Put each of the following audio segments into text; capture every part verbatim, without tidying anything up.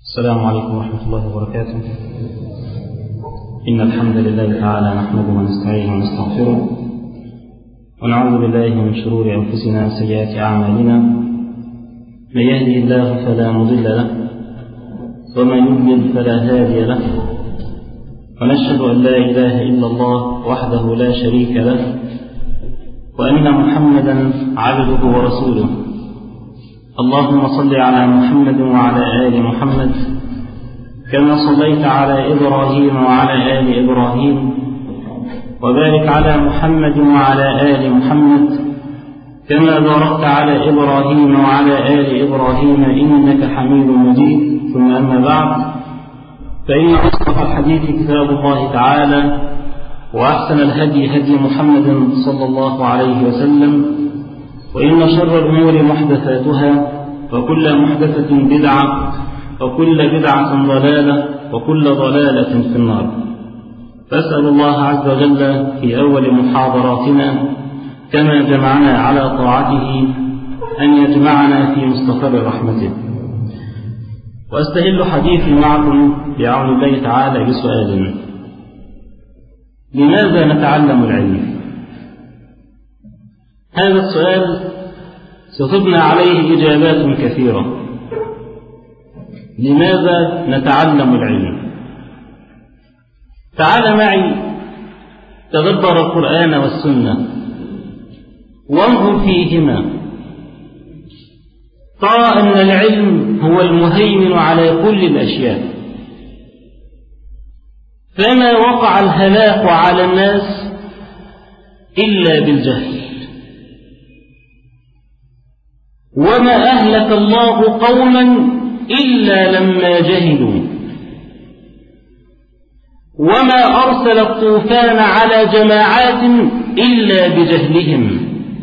السلام عليكم ورحمة الله وبركاته. إن الحمد لله تعالى نحمده ونستعينه ونستغفره ونعوذ بالله من شرور أنفسنا وسيئات أعمالنا، من يهده الله فلا مضل له ومن يضلل فلا هادي له، ونشهد أن لا إله إلا الله وحده لا شريك له، وأن محمدا عبده ورسوله. اللهم صل على محمد وعلى آل محمد كما صليت على إبراهيم وعلى آل إبراهيم، وبارك على محمد وعلى آل محمد كما باركت على إبراهيم وعلى آل إبراهيم إنك حميد مجيد. ثم أما بعد، فإن أصدق الحديث كتاب الله تعالى، وأحسن الهدي هدي محمد صلى الله عليه وسلم، وإن شر الأمور محدثاتها، وكل محدثة بدعة، وكل بدعة ضلالة، وكل ضلالة في النار. فأسأل الله عز وجل في أول محاضراتنا كما جمعنا على طاعته أن يجمعنا في مستقر رحمته. وأستهل حديثي معكم بعون الله تعالى بسؤال: لماذا نتعلم العلم؟ هذا السؤال ستبنى عليه إجابات كثيرة. لماذا نتعلم العلم؟ تعال معي تدبر القرآن والسنة وانظر فيهما، ترى أن العلم هو المهيمن على كل الأشياء. فما وقع الهلاك على الناس إلا بالجهل، وما أهلك الله قوما إلا لما جهلوا، وما أرسل الطوفان على جماعات إلا بجهلهم،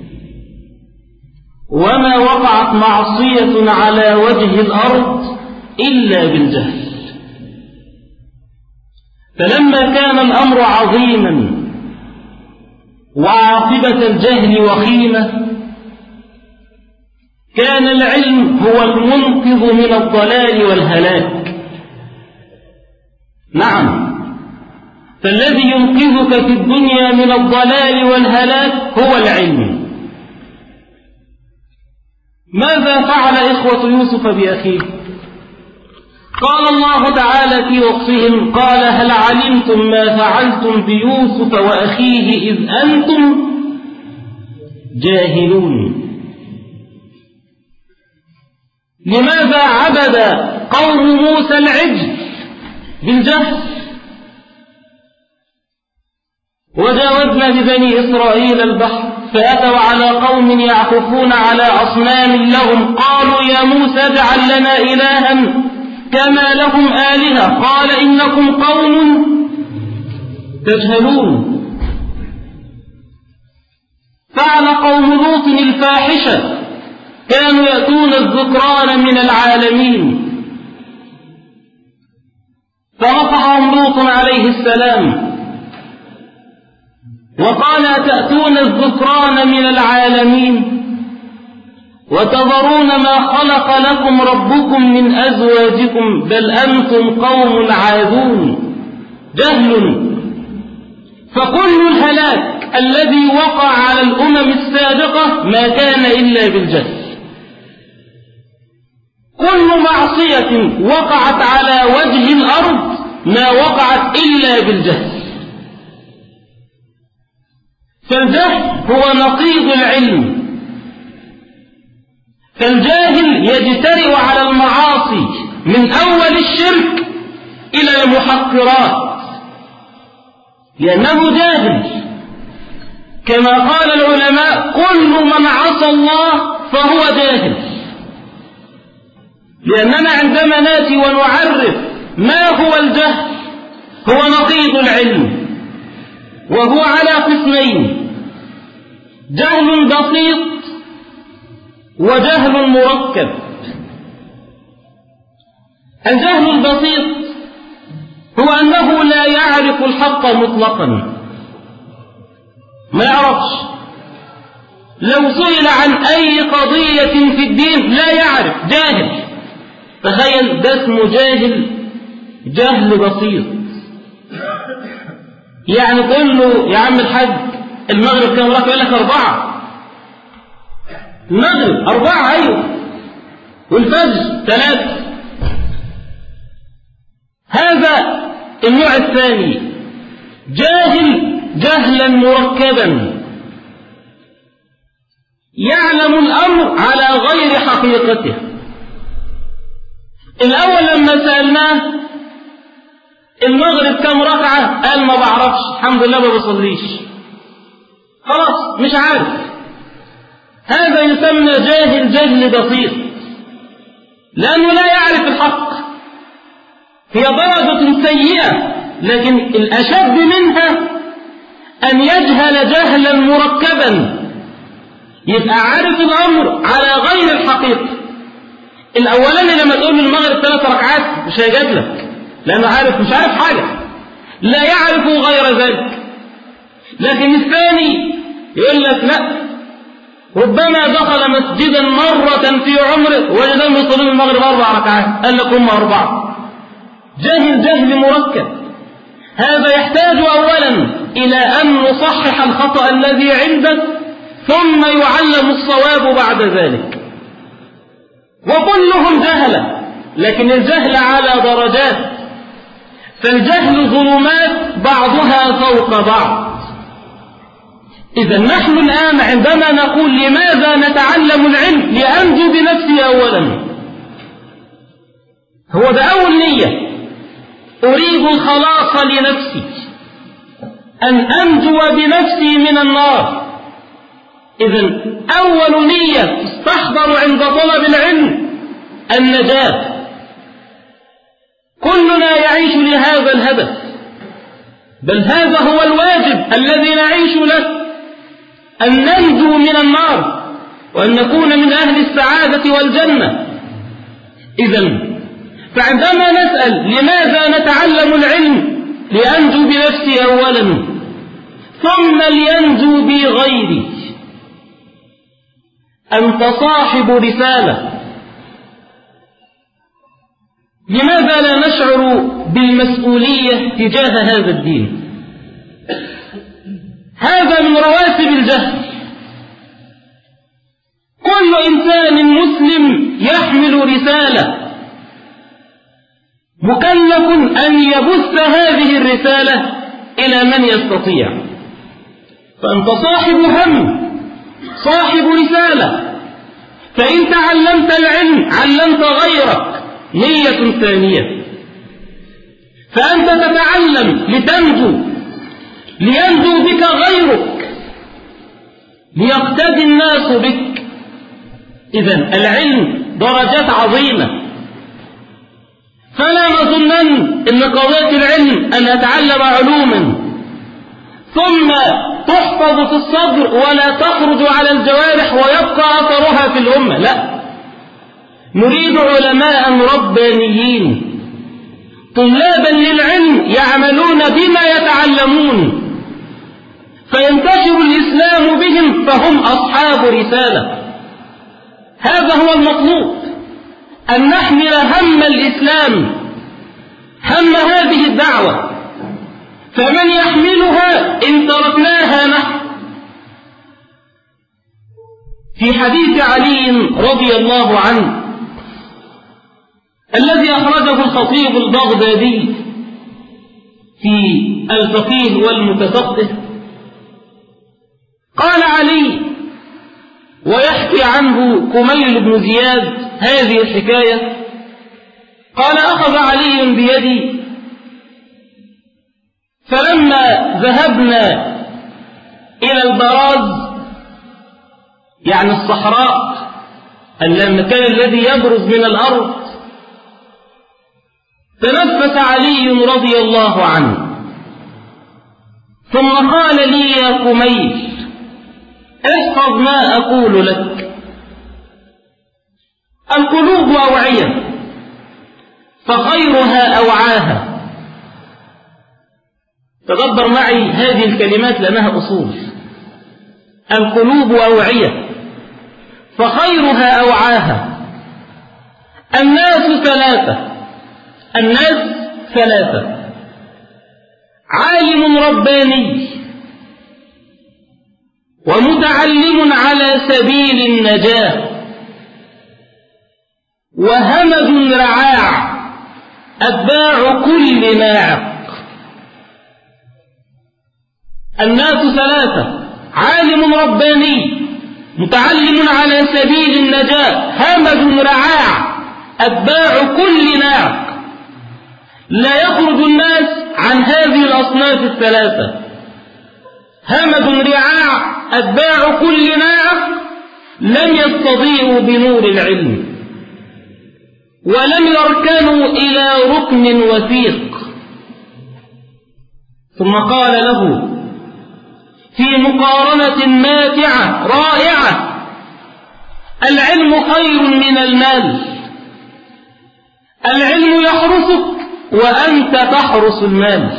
وما وقعت معصية على وجه الأرض إلا بالجهل. فلما كان الأمر عظيما وعاقبة الجهل وخيمة، كان العلم هو المنقذ من الضلال والهلاك. نعم، فالذي ينقذك في الدنيا من الضلال والهلاك هو العلم. ماذا فعل إخوة يوسف بأخيه؟ قال الله تعالى في وصفهم: قال هل علمتم ما فعلتم بيوسف وأخيه إذ أنتم جاهلون. لماذا عبد قوم موسى العجل؟ بالجهل. وجاوزنا ببني إسرائيل البحر فأتوا على قوم يعكفون على أصنام لهم، قالوا يا موسى اجعل لنا إلها كما لهم آلهة، قال إنكم قوم تجهلون. فعل قوم لوط الفاحشة، كانوا يأتون الذكران من العالمين، فرفعهم لوط عليه السلام وقال: تأتون الذكران من العالمين وتذرون ما خلق لكم ربكم من أزواجكم بل أنتم قوم عادون. جهل. فكل الهلاك الذي وقع على الأمم السابقة ما كان إلا بالجهل. كل معصية وقعت على وجه الأرض ما وقعت إلا بالجهل. فالجهل هو نقيض العلم. فالجاهل يجترئ على المعاصي من أول الشرك إلى المحقرات لأنه جاهل. كما قال العلماء: كل من عصى الله فهو جاهل. لأننا عندما نأتي ونعرف ما هو الجهل، هو نقيض العلم، وهو على قسمين: جهل بسيط وجهل مركب. الجهل البسيط هو أنه لا يعرف الحق مطلقا، ما يعرفش. لو سئل عن أي قضية في الدين لا يعرف، جاهل. تخيل، ده اسمه جاهل جهل بسيط. يعني تقول له يا عم الحاج المغرب كم ركعة؟ يقول لك أربعة. المغرب أربعة، أيوه، والفجر ثلاثة. هذا النوع الثاني، جاهل جهلا مركبا، يعلم الأمر على غير حقيقته. الأول لما سألناه المغرب كم ركعة؟ قال ما بعرفش، الحمد لله ما بصليش، خلاص مش عارف. هذا يسمى جاهل جهل بسيط، لأنه لا يعرف الحق. هي درجة سيئة، لكن الأشد منها أن يجهل جهلا مركبا، يبقى عارف الأمر على غير الحقيقة. الأولاني لما تقول المغرب ثلاث ركعات مش هيجاب لك، لأنه عارف مش عارف حاجة، لا يعرف غير ذلك. لكن الثاني يقول لك لا، ربما دخل مسجدا مرة في عمره وجدهم يصلون المغرب أربع ركعات، قال لك هم أربعة. جهل جهل مركب. هذا يحتاج أولا إلى أن نصحح الخطأ الذي عندك، ثم يعلم الصواب بعد ذلك. وكلهم جهلة، لكن الجهل على درجات، فالجهل ظلمات بعضها فوق بعض. إذا نحن الآن عندما نقول لماذا نتعلم العلم؟ لأنجو بنفسي أولا، هو ده أول نية، أريد الخلاص لنفسي، أن أنجو بنفسي من النار. إذن أول نية تستحضر عند طلب العلم النجاة. كلنا يعيش لهذا الهدف، بل هذا هو الواجب الذي نعيش له، أن ننجو من النار وأن نكون من أهل السعادة والجنة. إذن فعندما نسأل لماذا نتعلم العلم؟ لأنجو بنفسي أولا، ثم لينجو بي غيري. أنت صاحب رسالة، لماذا لا نشعر بالمسؤولية تجاه هذا الدين؟ هذا من رواتب الجهل. كل إنسان مسلم يحمل رسالة، مكلف أن يبث هذه الرسالة إلى من يستطيع. فأنت صاحب هم، صاحب رسالة، فإن تعلمت العلم علمت غيرك، نية ثانية. فأنت تتعلم لتنجو، لينجو بك غيرك، ليقتدي الناس بك. إذن العلم درجات عظيمة، فلا نظنن إن قضية العلم أن أتعلم علوما ثم تحفظ في الصدر ولا تخرج على الجوارح ويبقى أثرها في الأمة، لا، نريد علماء ربانيين طلابا للعلم يعملون بما يتعلمون، فينتشر الإسلام بهم، فهم أصحاب رسالة. هذا هو المطلوب، أن نحمل هم الإسلام، هم هذه الدعوة، فمن يحملها إن تركناها نحن. في حديث علي رضي الله عنه الذي أخرجه الخطيب البغدادي في الفقيه والمتفقه، قال علي ويحكي عنه كميل بن زياد هذه الحكاية، قال أخذ علي بيدي فلما ذهبنا إلى البراز، يعني الصحراء، المكان الذي يبرز من الأرض، تنفس علي رضي الله عنه ثم قال لي يا كميل احفظ ما أقول لك، القلوب أوعية فخيرها أوعاها. تدبر معي هذه الكلمات لأنها أصول. القلوب أوعية فخيرها أوعاها، الناس ثلاثة الناس ثلاثة عالم رباني، ومتعلم على سبيل النجاة، وهمج رعاع أتباع كل ناعق. الناس ثلاثة عالم رباني، متعلم على سبيل النجاة، همج رعاع أتباع كل ناعق. لا يخرج الناس عن هذه الأصناف الثلاثة: همج رعاع أتباع كل ناعق لم يستضيئوا بنور العلم، ولم يركنوا إلى ركن وثيق. ثم قال له في مقارنة ماتعة رائعة: العلم خير من المال. العلم يحرسك وأنت تحرس المال.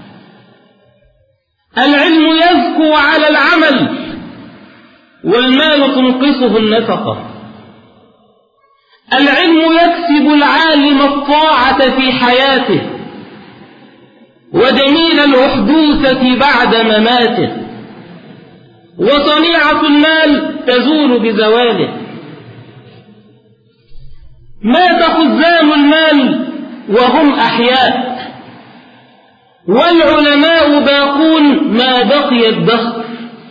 العلم يزكو على العمل، والمال تنقصه النفقة. العلم يكسب العالم الطاعة في حياته، وجميل الأحدوثة بعد مماته، وصنيعة المال تزول بزواله. مات خزان المال وهم أحياء، والعلماء باقون ما بقي الدهر.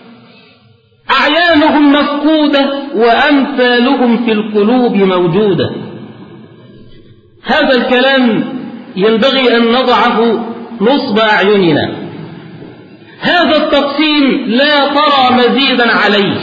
أعيانهم مفقودة وأمثالهم في القلوب موجودة. هذا الكلام ينبغي أن نضعه نصب أعيننا. هذا التقسيم لا ترى مزيدا عليه،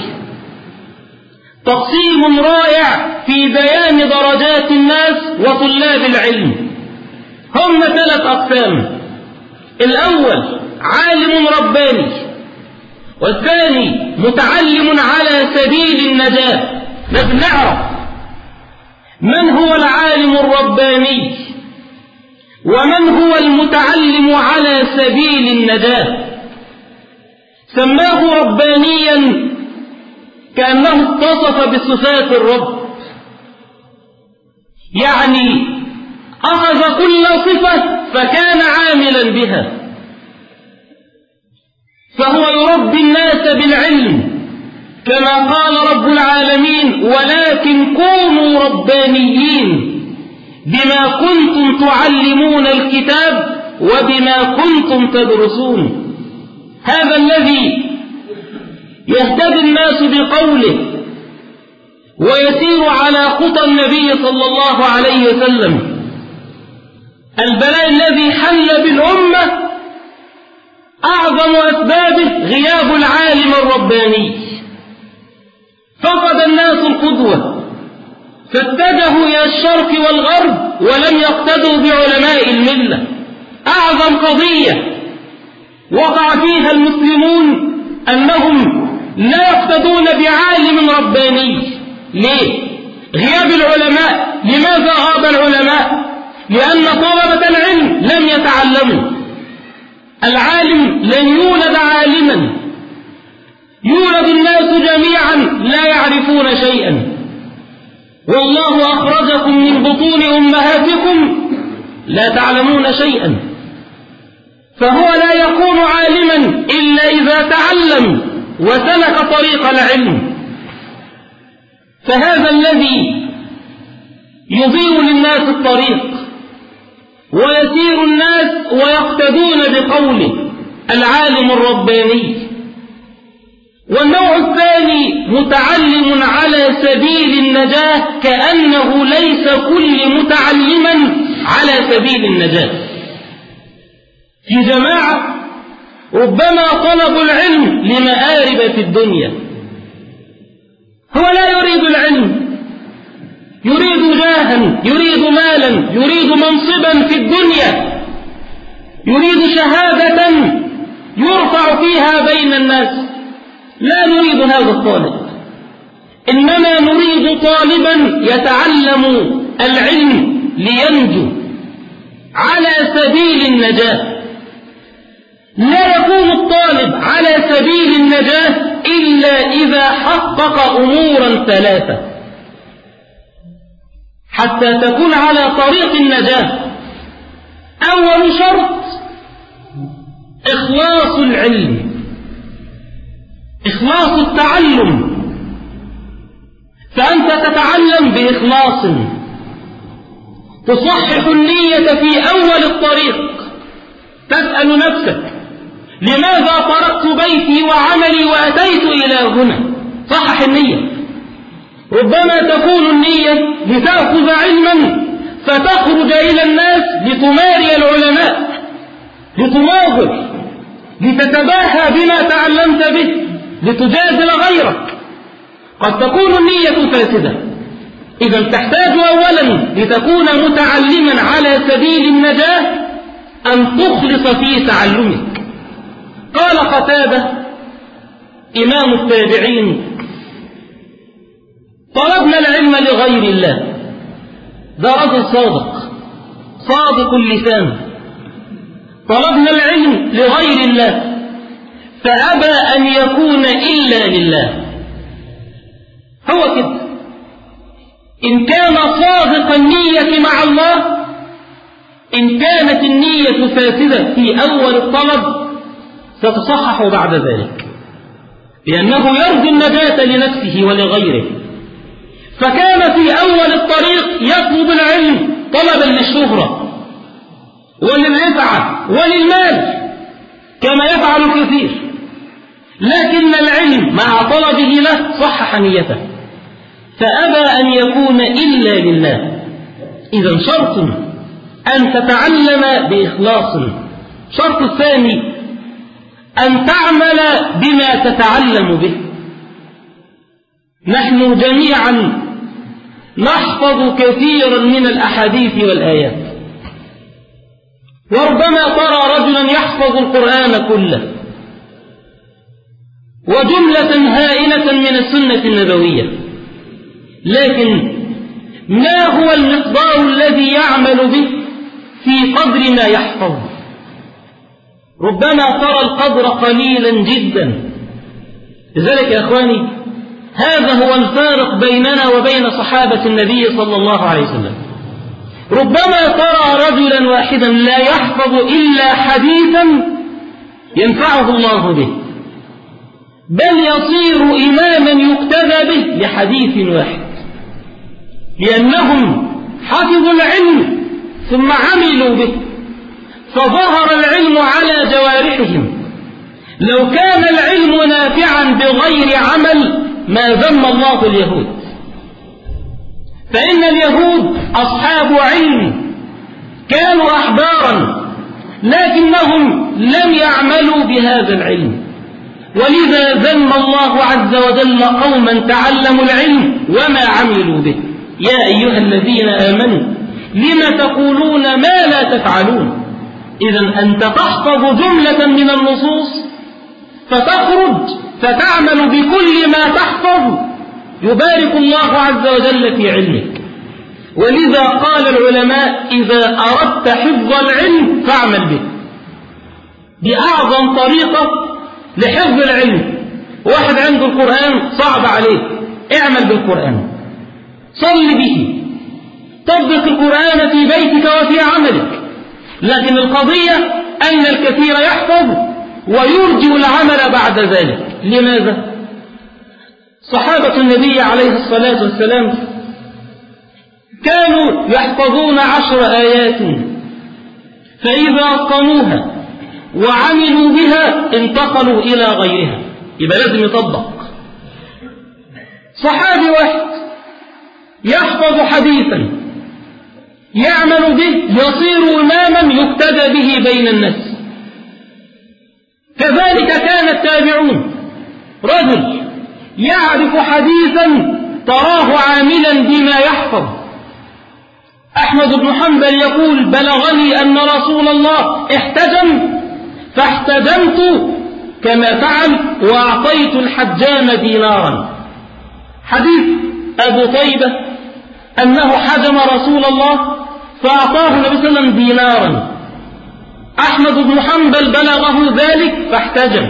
تقسيم رائع في بيان درجات الناس وطلاب العلم. هم ثلاث أقسام: الأول عالم رباني، والثاني متعلم على سبيل النجاة. لازم نعرف من هو العالم الرباني ومن هو المتعلم على سبيل النجاة. سماه ربانيا كأنه اتصف بصفات الرب، يعني أخذ كل صفة فكان عاملا بها، فهو يربي الناس بالعلم كما قال رب العالمين: ولكن كونوا ربانيين بما كنتم تعلمون الكتاب وبما كنتم تدرسون. هذا الذي يهتدي الناس بقوله ويسير على خطى النبي صلى الله عليه وسلم. البلاء الذي حل بالأمة أعظم أسبابه غياب العالم الرباني. فقد الناس القدوة، فاتجهوا إلى الشرق والغرب ولم يقتدوا بعلماء الملة. أعظم قضية وقع فيها المسلمون أنهم لا يقتدون بعالم رباني. ليه؟ غياب العلماء. لماذا غاب العلماء؟ لأن طلبة العلم لم يتعلموا. العالم لن يولد عالما، يولد الناس جميعا لا يعرفون شيئا. والله أخرجكم من بطون أمهاتكم لا تعلمون شيئا. فهو لا يكون عالما إلا إذا تعلم وسلك طريق العلم. فهذا الذي يضيء للناس الطريق ويسير الناس ويقتدون بقوله العالم الرباني. والنوع الثاني متعلم على سبيل النجاة، كأنه ليس كل متعلما على سبيل النجاة. في جماعة ربما طلبوا العلم لمآرب في الدنيا، هو لا يريد العلم، يريد جاها، يريد مالا، يريد منصبا في الدنيا، يريد شهادة يرفع فيها بين الناس. لا نريد هذا الطالب، إنما نريد طالبا يتعلم العلم لينجو على سبيل النجاة. لا يكون الطالب على سبيل النجاة إلا إذا حقق أمورا ثلاثة: حتى تكون على طريق النجاة. أول شرط إخلاص العلم، إخلاص التعلم، فأنت تتعلم بإخلاص، تصحح النية في أول الطريق، تسأل نفسك لماذا تركت بيتي وعملي وأتيت إلى هنا؟ صحح النية. ربما تكون النية لتأخذ علما فتخرج إلى الناس لتماري العلماء، لتناظر، لتتباهى بما تعلمت به، لتجادل غيرك. قد تكون النية فاسدة. إذا تحتاج أولا لتكون متعلما على سبيل النجاة أن تخلص في تعلمك. قال قتادة إمام التابعين: طلبنا العلم لغير الله. ده رجل صادق، صادق اللسان. طلبنا العلم لغير الله فأبى أن يكون إلا لله. هو كده. إن كان صادق النية مع الله، إن كانت النية فاسدة في أول الطلب ستصحح بعد ذلك، لأنه يرجو النجاة لنفسه ولغيره. فكان في أول الطريق يطلب العلم طلبا للشهرة وللرفعة وللمال كما يفعل كثير، لكن العلم مع طلبه له صحح نيته فأبى أن يكون إلا لله. إذا شرط أن تتعلم بإخلاص. شرط الثاني أن تعمل بما تتعلم به. نحن جميعا نحفظ كثيرا من الأحاديث والآيات، وربما ترى رجلا يحفظ القرآن كله وجملة هائلة من السنة النبوية، لكن ما هو المقدار الذي يعمل به في قدر ما يحفظ؟ ربما ترى القدر قليلا جدا. لذلك يا أخواني هذا هو الفارق بيننا وبين صحابة النبي صلى الله عليه وسلم. ربما ترى رجلا واحدا لا يحفظ إلا حديثا ينفعه الله به، بل يصير إماما يقتدى به لحديث واحد، لأنهم حفظوا العلم ثم عملوا به فظهر العلم على جوارحهم. لو كان العلم نافعا بغير عمل ما ذم الله اليهود، فإن اليهود أصحاب علم كانوا أحبارا لكنهم لم يعملوا بهذا العلم، ولذا ذم الله عز وجل قوما تعلموا العلم وما عملوا به. يا أيها الذين آمنوا لم تقولون ما لا تفعلون. إذا أنت تحفظ جملة من النصوص فتخرج فتعمل بكل ما تحفظ يبارك الله عز وجل في علمك. ولذا قال العلماء إذا أردت حفظ العلم فاعمل به. دي أعظم طريقة لحفظ العلم. واحد عنده القرآن صعب عليه، اعمل بالقرآن، صل به، طبق القرآن في بيتك وفي عملك. لكن القضية أن الكثير يحفظ ويرجئ العمل بعد ذلك. لماذا؟ صحابة النبي عليه الصلاة والسلام كانوا يحفظون عشر آيات فإذا أتقنوها وعملوا بها انتقلوا إلى غيرها. يبقى لازم يطبق. صحابي واحد يحفظ حديثا يعمل به يصير إماما يقتدى به بين الناس. كذلك كان التابعون. رجل يعرف حديثا تراه عاملا بما يحفظ. أحمد بن حنبل يقول بلغني أن رسول الله احتجم فاحتجمت كما فعل وأعطيت الحجام دينارا. حديث أبو طيبة أنه حجم رسول الله فأعطاه النبي صلى الله عليه وسلم دينارا. أحمد بن حنبل بلغه ذلك فاحتجم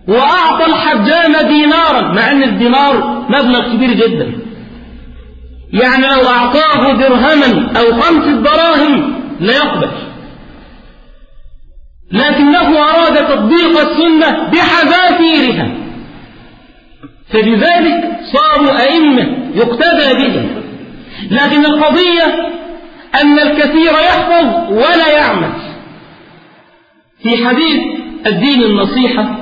وأعطى الحجام دينارا، مع أن الدينار مبلغ كبير جدا. يعني لو أعطاه درهما أو خمس دراهم لا يقبل، لكنه أراد تطبيق السنة بحذافيرها، فبذلك صاروا أئمة يقتدى بهم. لكن القضية أن الكثير يحفظ ولا يعمل. في حديث الدين النصيحة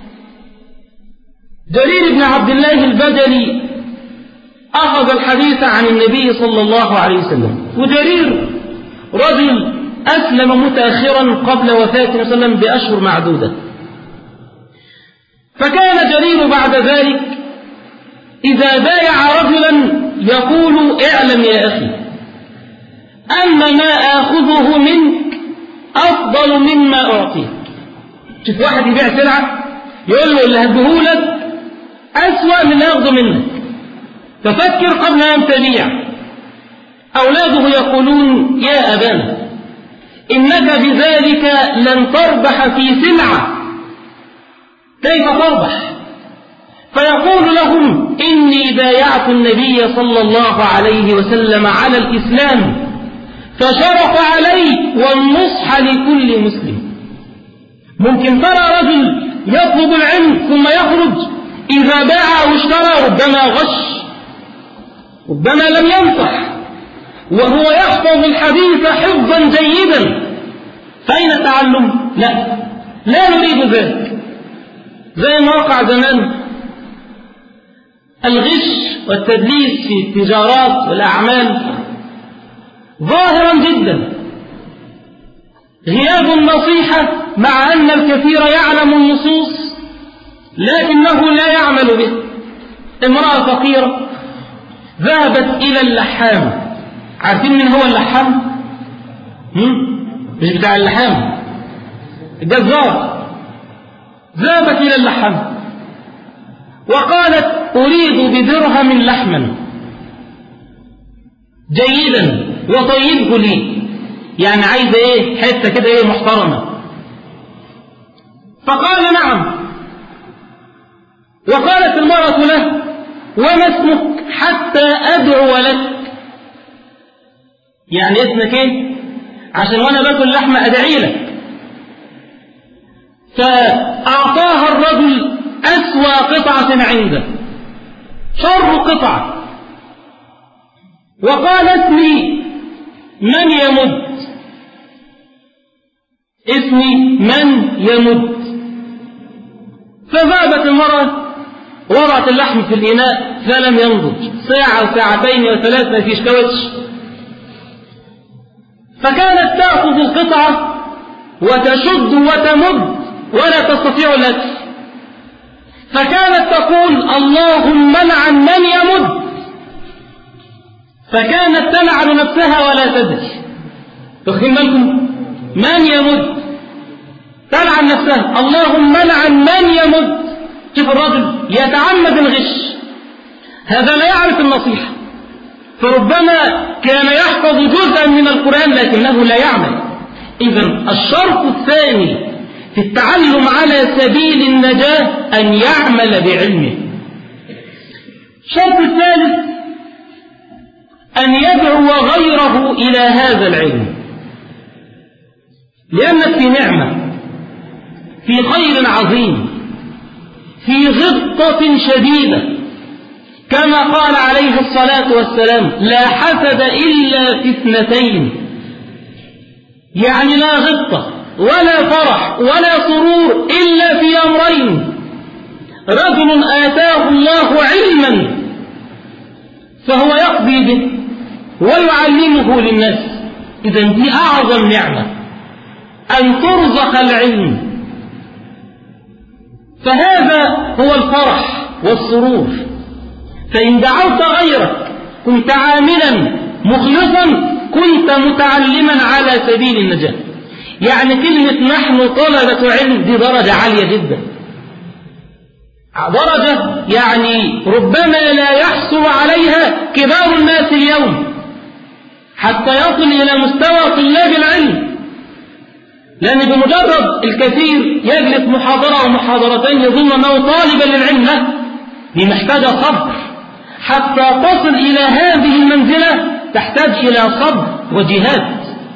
جرير بن عبد الله البجلي أخذ الحديث عن النبي صلى الله عليه وسلم، وجرير رجل أسلم متأخرا قبل وفاة النبي صلى الله عليه وسلم بأشهر معدودة. فكان جرير بعد ذلك إذا بايع رجلا يقول اعلم يا أخي أن ما آخذه منك أفضل مما أعطيك. شوف واحد يبيع سلعة يقول له اللي هديهولك أسوأ من اللي أخذه منك، ففكر قبل أن تبيع. أولاده يقولون يا أبانا إنك بذلك لن تربح في سلعة، كيف تربح؟ فيقول لهم إني بايعت النبي صلى الله عليه وسلم على الإسلام فشرط علي والنصح لكل مسلم. ممكن ترى رجل يطلب العلم ثم يخرج إذا باع واشترى ربما غش، ربما لم ينصح، وهو يحفظ الحديث حفظا جيدا، فأين التعلم؟ لا لا نريد ذلك. زي ما وقع زمان الغش والتدليس في التجارات والأعمال ظاهرا جدا، غياب النصيحة مع أن الكثير يعلم النصوص لكنه لا يعمل به. امرأة فقيرة ذهبت إلى اللحام. عارفين من هو اللحام؟ مش بتاع اللحام، الجزار. ذهبت إلى اللحام وقالت أريد بدرهم لحما جيدا وطيبه لي، يعني عايزة ايه؟ حتة كده ايه محترمة. فقال نعم. وقالت المرأة له وما اسمك حتى أدعو لك، يعني اسمك ايه عشان وانا باكل لحمة أدعي لك. فأعطاها الرجل أسوأ قطعة عنده، شر قطعة، وقال اسمي من يمد، اسمي من يمد. فذهبت المرأة وضعت اللحم في الإناء فلم ينضج، ساعة وساعتين وثلاث ما فيش كاوتش. فكانت تأخذ القطعة وتشد وتمد ولا تستطيع الأكل، فكانت تقول اللهم لعن من يمد، فكانت تلعن نفسها ولا تدري. تخيل بالكم من يمد تلعن نفسها، اللهم لعن من يمد. شوف الرجل يتعمد الغش، هذا لا يعرف النصيحة، فربما كان يحفظ جزءا من القرآن لكنه لا يعمل. إذن الشرط الثاني في التعلم على سبيل النجاة أن يعمل بعلمه. الشرط الثالث أن يدعو غيره إلى هذا العلم، لأنك في نعمة، في خير عظيم، في غبطة شديدة، كما قال عليه الصلاة والسلام لا حسد إلا في اثنتين، يعني لا غبطة ولا فرح ولا سرور إلا في أمرين: رجل آتاه الله علما فهو يقضي به ويعلمه للناس. إذن دي أعظم نعمة أن ترزق العلم، فهذا هو الفرح والسرور. فإن دعوت غيرك كنت عاملا مخلصا، كنت متعلما على سبيل النجاة. يعني كلمة نحن طلبة علم دي درجة عالية جدا، درجة يعني ربما لا يحصل عليها كبار الناس اليوم حتى يصل إلى مستوى طلاب العلم. لأن بمجرد الكثير يجلس محاضرة ومحاضرتين يظن أنه طالبا للعلم، لا، دي محتاجة صبر حتى تصل إلى هذه المنزلة تحتاج إلى صبر وجهاد.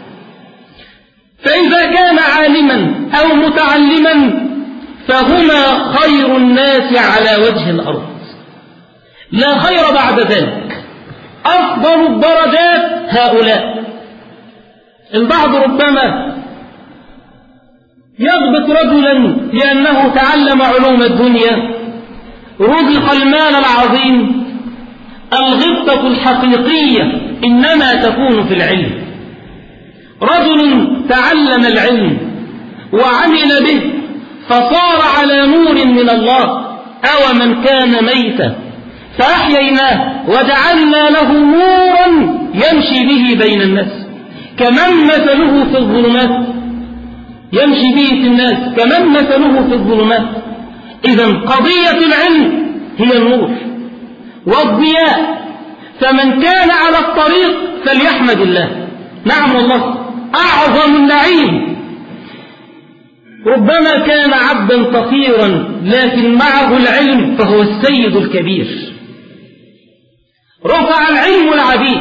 فإذا كان عالما أو متعلما فهما خير الناس على وجه الأرض، لا خير بعد ذلك. أفضل الدرجات هؤلاء. البعض ربما يضبط رجلا لأنه تعلم علوم الدنيا، رزق المال العظيم. الغبطة الحقيقية إنما تكون في العلم. رجل تعلم العلم وعمل به فصار على نور من الله. أو من كان ميتا فأحييناه وجعلنا له نورا يمشي به بين الناس كمن مثله في الظلمات، يمشي به في الناس كمن مثله في الظلمات. إذن قضية العلم هي النور والضياء. فمن كان على الطريق فليحمد الله. نعم والله، أعظم النعيم ربما كان عبدا فقيرا لكن معه العلم فهو السيد الكبير. رفع العلم العبيد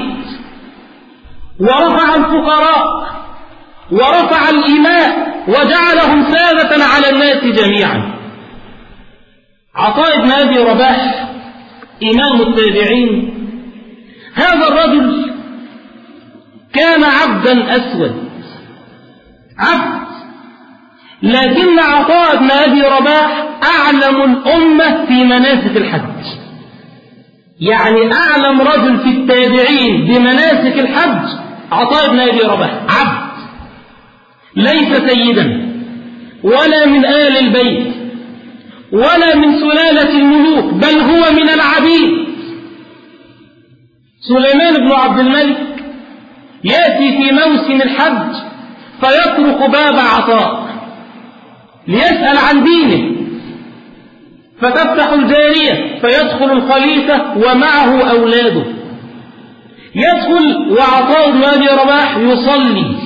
ورفع الفقراء ورفع الإماء وجعلهم سادة على الناس جميعا. عطاء بن أبي رباح إمام التابعين، هذا الرجل كان عبدا أسود، عبد، لكن عطاء بن أبي رباح أعلم الأمة في مناسك الحج. يعني أعلم رجل في التابعين بمناسك الحج عطاء بن أبي رباح، عبد ليس سيدا ولا من آل البيت ولا من سلالة الملوك، بل هو من العبيد. سليمان بن عبد الملك يأتي في موسم الحج فيطرق باب عطاء ليسأل عن دينه، فتفتح الجارية فيدخل الخليفة ومعه أولاده. يدخل وعطاء بن أبي رباح يصلي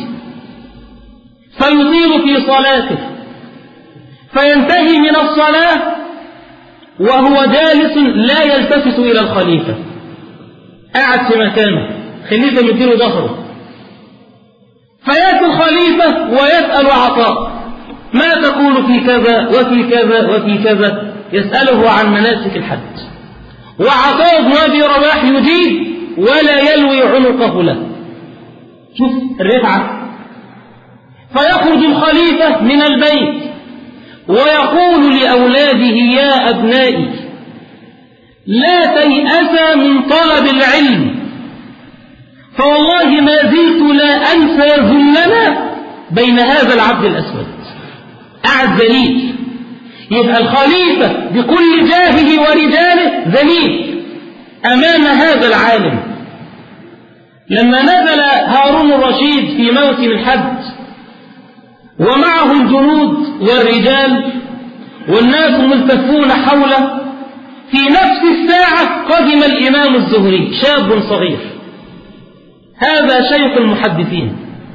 فيطيل في صلاته، فينتهي من الصلاة وهو جالس لا يلتفت إلى الخليفة، قاعد في مكانه، خليفة مديله ظهره. فيأتي الخليفة ويسأل عطاء: ما تقول في كذا وفي كذا وفي كذا؟ يسأله عن مناسك الحج، وعطاء بن أبي رباح يجيب ولا يلوي عنقه له. شوف الرفعة. فيخرج الخليفة من البيت ويقول لأولاده: يا أبنائي، لا تيأسا من طلب العلم، فوالله ما زلت لا أنسى ذلنا بين هذا العبد الأسود. قاعد ذليل، يبقى الخليفة بكل جاهه ورجاله ذليل أمام هذا العالم. لما نزل هارون الرشيد في موسم الحج ومعه الجنود والرجال والناس ملتفون حوله، في نفس الساعة قدم الإمام الزهري، شاب صغير. هذا شيخ المحدثين،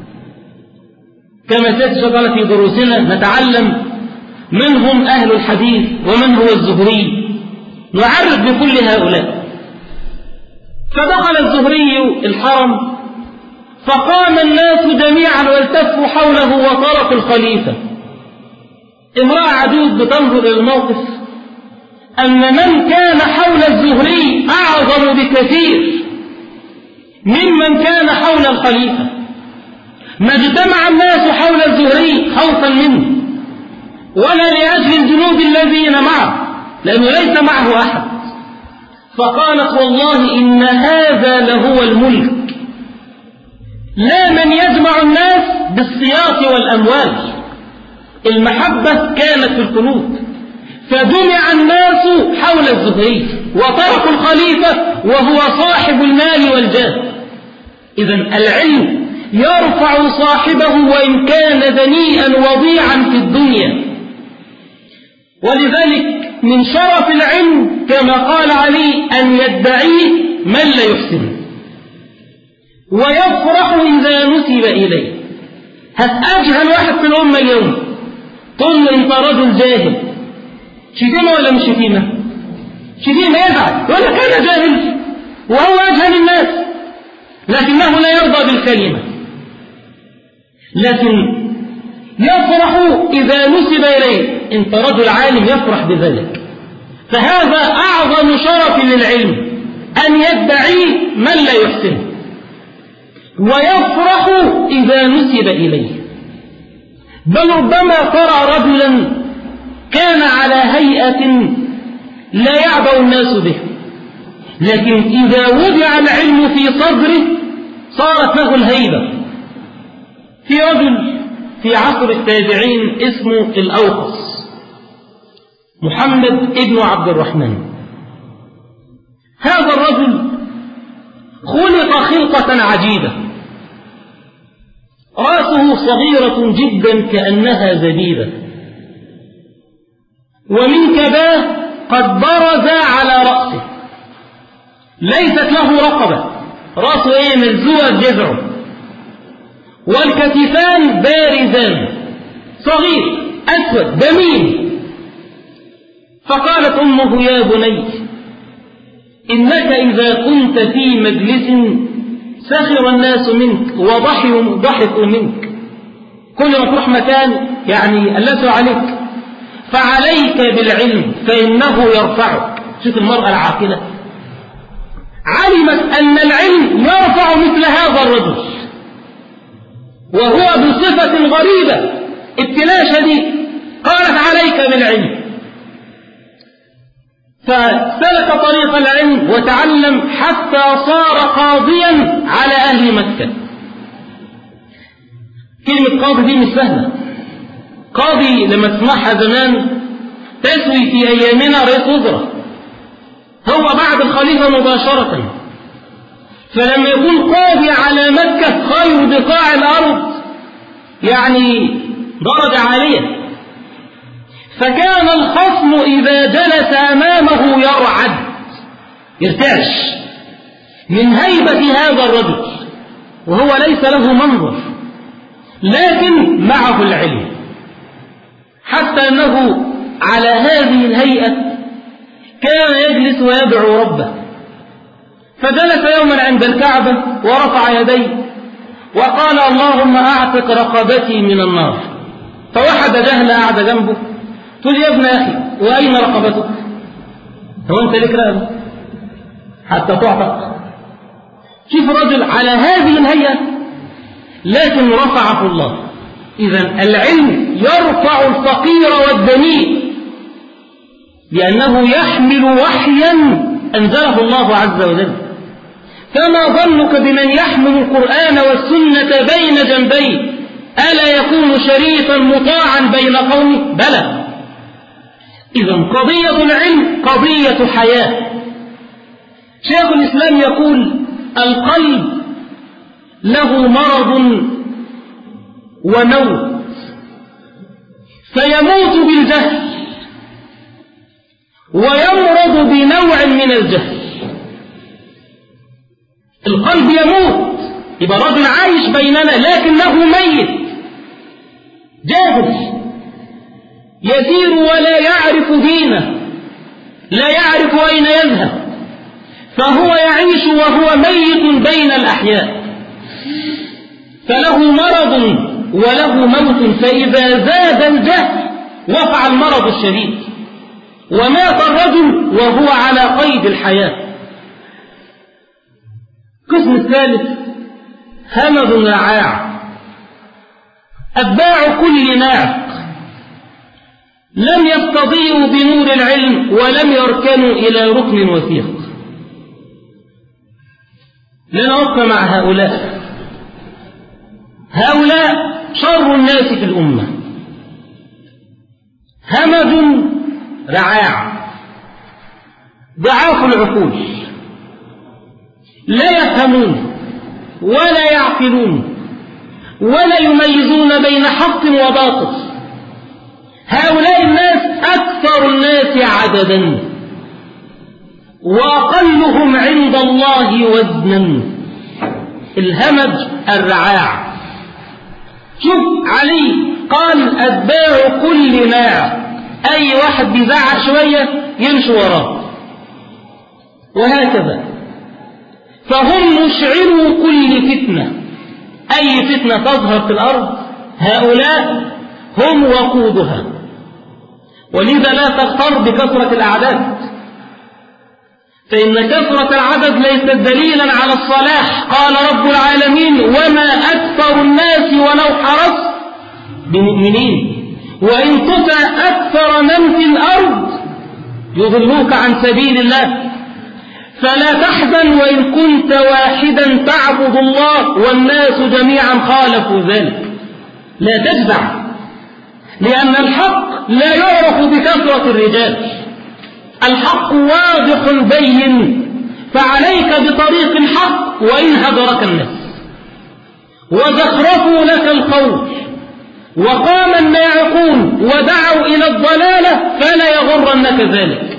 كما ستشغل في دروسنا نتعلم من هم أهل الحديث ومن هو الزهري، نعرف بكل هؤلاء. فدخل الزهري الحرم فقام الناس جميعا والتفوا حوله وطرقوا الخليفة. امرأة عجوز بتنظر إلى الموقف أن من كان حول الزهري أعظم بكثير ممن كان حول الخليفة. ما اجتمع الناس حول الزهري خوفا منه ولا لأجل الجنود الذين معه، لأنه ليس معه أحد. فقالت: والله إن هذا لهو الملك، لا من يجمع الناس بالسياط والأموال. المحبة كانت في القلوب، فجمع الناس حول الزهري وتركوا الخليفة وهو صاحب المال والجاه. إذن العلم يرفع صاحبه وإن كان دنيئا وضيعا في الدنيا. ولذلك من شرف العلم كما قال علي أن يدعيه من لا يحسن ويفرح إذا نسب إليه. هتأجهل واحد في الأمة اليوم تقول له: أنت رجل جاهل. شتيمة ولا مش شتيمة؟ شتيمة. يزعل يقول لك: أنا جاهل. وهو أجهل الناس، لكنه لا يرضى بالكلمة، لكن يفرح إذا نسب إليه. أنت رجل عالم يفرح بذلك، فهذا أعظم شرف للعلم أن يدعي من لا يحسنه، ويفرح إذا نسب إليه. بل ربما ترى رجلا كان على هيئة لا يعبأ الناس به، لكن إذا وضع العلم في صدره صارت له الهيبة. في رجل في عصر التابعين اسمه الأوقص، محمد ابن عبد الرحمن. هذا الرجل خلق خلقة عجيبة، رأسه صغيرة جدا كأنها زبيبة، ومن كباه قد برز على رأسه، ليست له رقبة، رأسه ايه ملزوقة بجذعه، والكتفان بارزان، صغير أسود دميم. فقالت أمه: يا بني، إنك إذا كنت في مجلس سخر الناس منك وضحكوا منك، كل ما تروح مكان يعني ألسوا عليك، فعليك بالعلم فإنه يرفعك. شوف المرأة العاقلة علمت أن العلم يرفع مثل هذا الرجل، وهو بصفة غريبة، ابتلاء شديد. قالت: عليك بالعلم. فسلك طريق العلم وتعلم حتى صار قاضيا على أهل مكة. كلمة قاضي دي مش سهلة. قاضي لما تسمعها زمان تسوي في أيامنا رئيس وزراء، هو بعد الخليفة مباشرة. فلما يكون قاضي على مكة خير بقاع الأرض، يعني درجة عالية. فكان الخصم إذا جلس أمامه يرعد، يرتعش من هيبة هذا الرجل، وهو ليس له منظر، لكن معه العلم، حتى أنه على هذه الهيئة كان يجلس ويدعو ربه. فجلس يوما عند الكعبة ورفع يديه وقال: اللهم أعتق رقبتي من النار. فوحد جهل قاعد جنبه، تقول: يا ابن أخي، وأين رقبتك؟ هو أنت لك رقبة حتى تعتق؟ شوف الرجل على هذه الهيئة، لكن رفعه الله. إذن العلم يرفع الفقير والدنيء، لأنه يحمل وحيا أنزله الله عز وجل. فما ظنك بمن يحمل القرآن والسنة بين جنبيه؟ ألا يكون شريفا مطاعا بين قوم؟ بلى. إذن قضية العلم قضية حياة. شيخ الإسلام يقول: القلب له مرض وموت، فيموت بالجهل ويمرض بنوع من الجهل. القلب يموت، يبقى رجل عايش بيننا لكنه ميت، جاهل، يسير ولا يعرف دينه، لا يعرف أين يذهب، فهو يعيش وهو ميت بين الأحياء، فله مرض وله موت. فإذا زاد الجهل وقع المرض الشديد، ومات الرجل وهو على قيد الحياة. القسم الثالث همد رعاع، أتباع كل ناعق، لم يستضيئوا بنور العلم ولم يركنوا إلى ركن وثيق. لنوقف مع هؤلاء. هؤلاء شر الناس في الأمة، همج رعاع، ضعاف العقول، لا يفهمون ولا يعقلون ولا يميزون بين حق وباطل. هؤلاء الناس أكثر الناس عددا وأقلهم عند الله وزنا. الهمج الرعاع. شوف علي قال: أتباع كل ناعق، أي واحد بيزعق شوية يمشي وراه، وهكذا. فهم مشعروا كل فتنة. أي فتنة تظهر في الأرض هؤلاء هم وقودها. ولذا لا تغتر بكثرة الأعداد، فإن كثرة العدد ليست دليلا على الصلاح. قال رب العالمين: وما أكثر الناس ولو حرصت بمؤمنين وإن تطع أكثر من في الأرض يضلوك عن سبيل الله. فلا تحزن وإن كنت واحدا تعبد الله والناس جميعا خالفوا ذلك. لا تجزع، لأن الحق لا يعرف بكثرة الرجال. الحق واضح بين، فعليك بطريق الحق وإن هجرك الناس وزخرفوا لك القول وقام الناعقون ودعوا إلى الضلالة فلا يغرنك ذلك.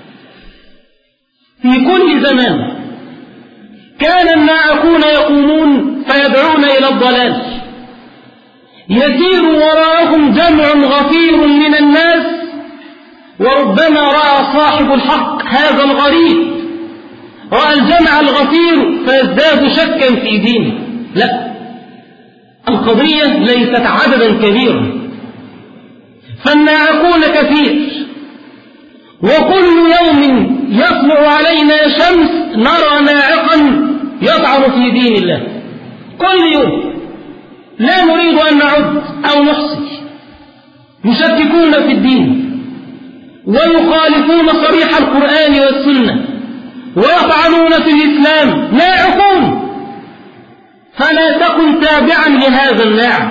في كل زمان كان الناعقون يقومون فيدعون إلى الضلال، يسير وراءهم جمع غفير من الناس، وربما رأى صاحب الحق هذا الغريب، رأى الجمع الغفير فيزداد شكا في دينه. لا، القضية ليست عددا كبيرا، فالناعقون كثير، وكل يوم يطلع علينا شمس نرى ناعقا يطعن في دين الله. كل يوم لا نريد أن نعد أو نحصي، يشككون في الدين ويخالفون صريح القرآن والسنة ويطعنون في الإسلام، ناعقون. فلا تكن تابعا لهذا الناعق.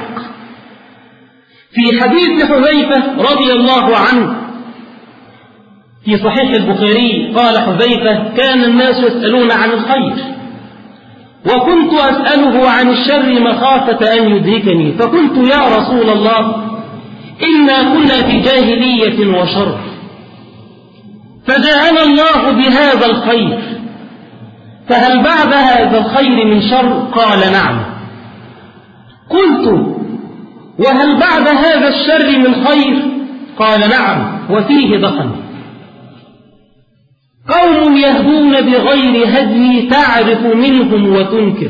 في حديث حذيفة رضي الله عنه في صحيح البخاري قال حذيفة: كان الناس يسألون عن الخير وكنت أسأله عن الشر مخافة أن يدركني، فقلت: يا رسول الله، إنا كنا في جاهلية وشر، فجاءنا الله بهذا الخير، فهل بعد هذا الخير من شر؟ قال: نعم. قلت: وهل بعد هذا الشر من خير؟ قال: نعم، وفيه دخن. قوم يهدون بغير هدي تعرف منهم وتنكر.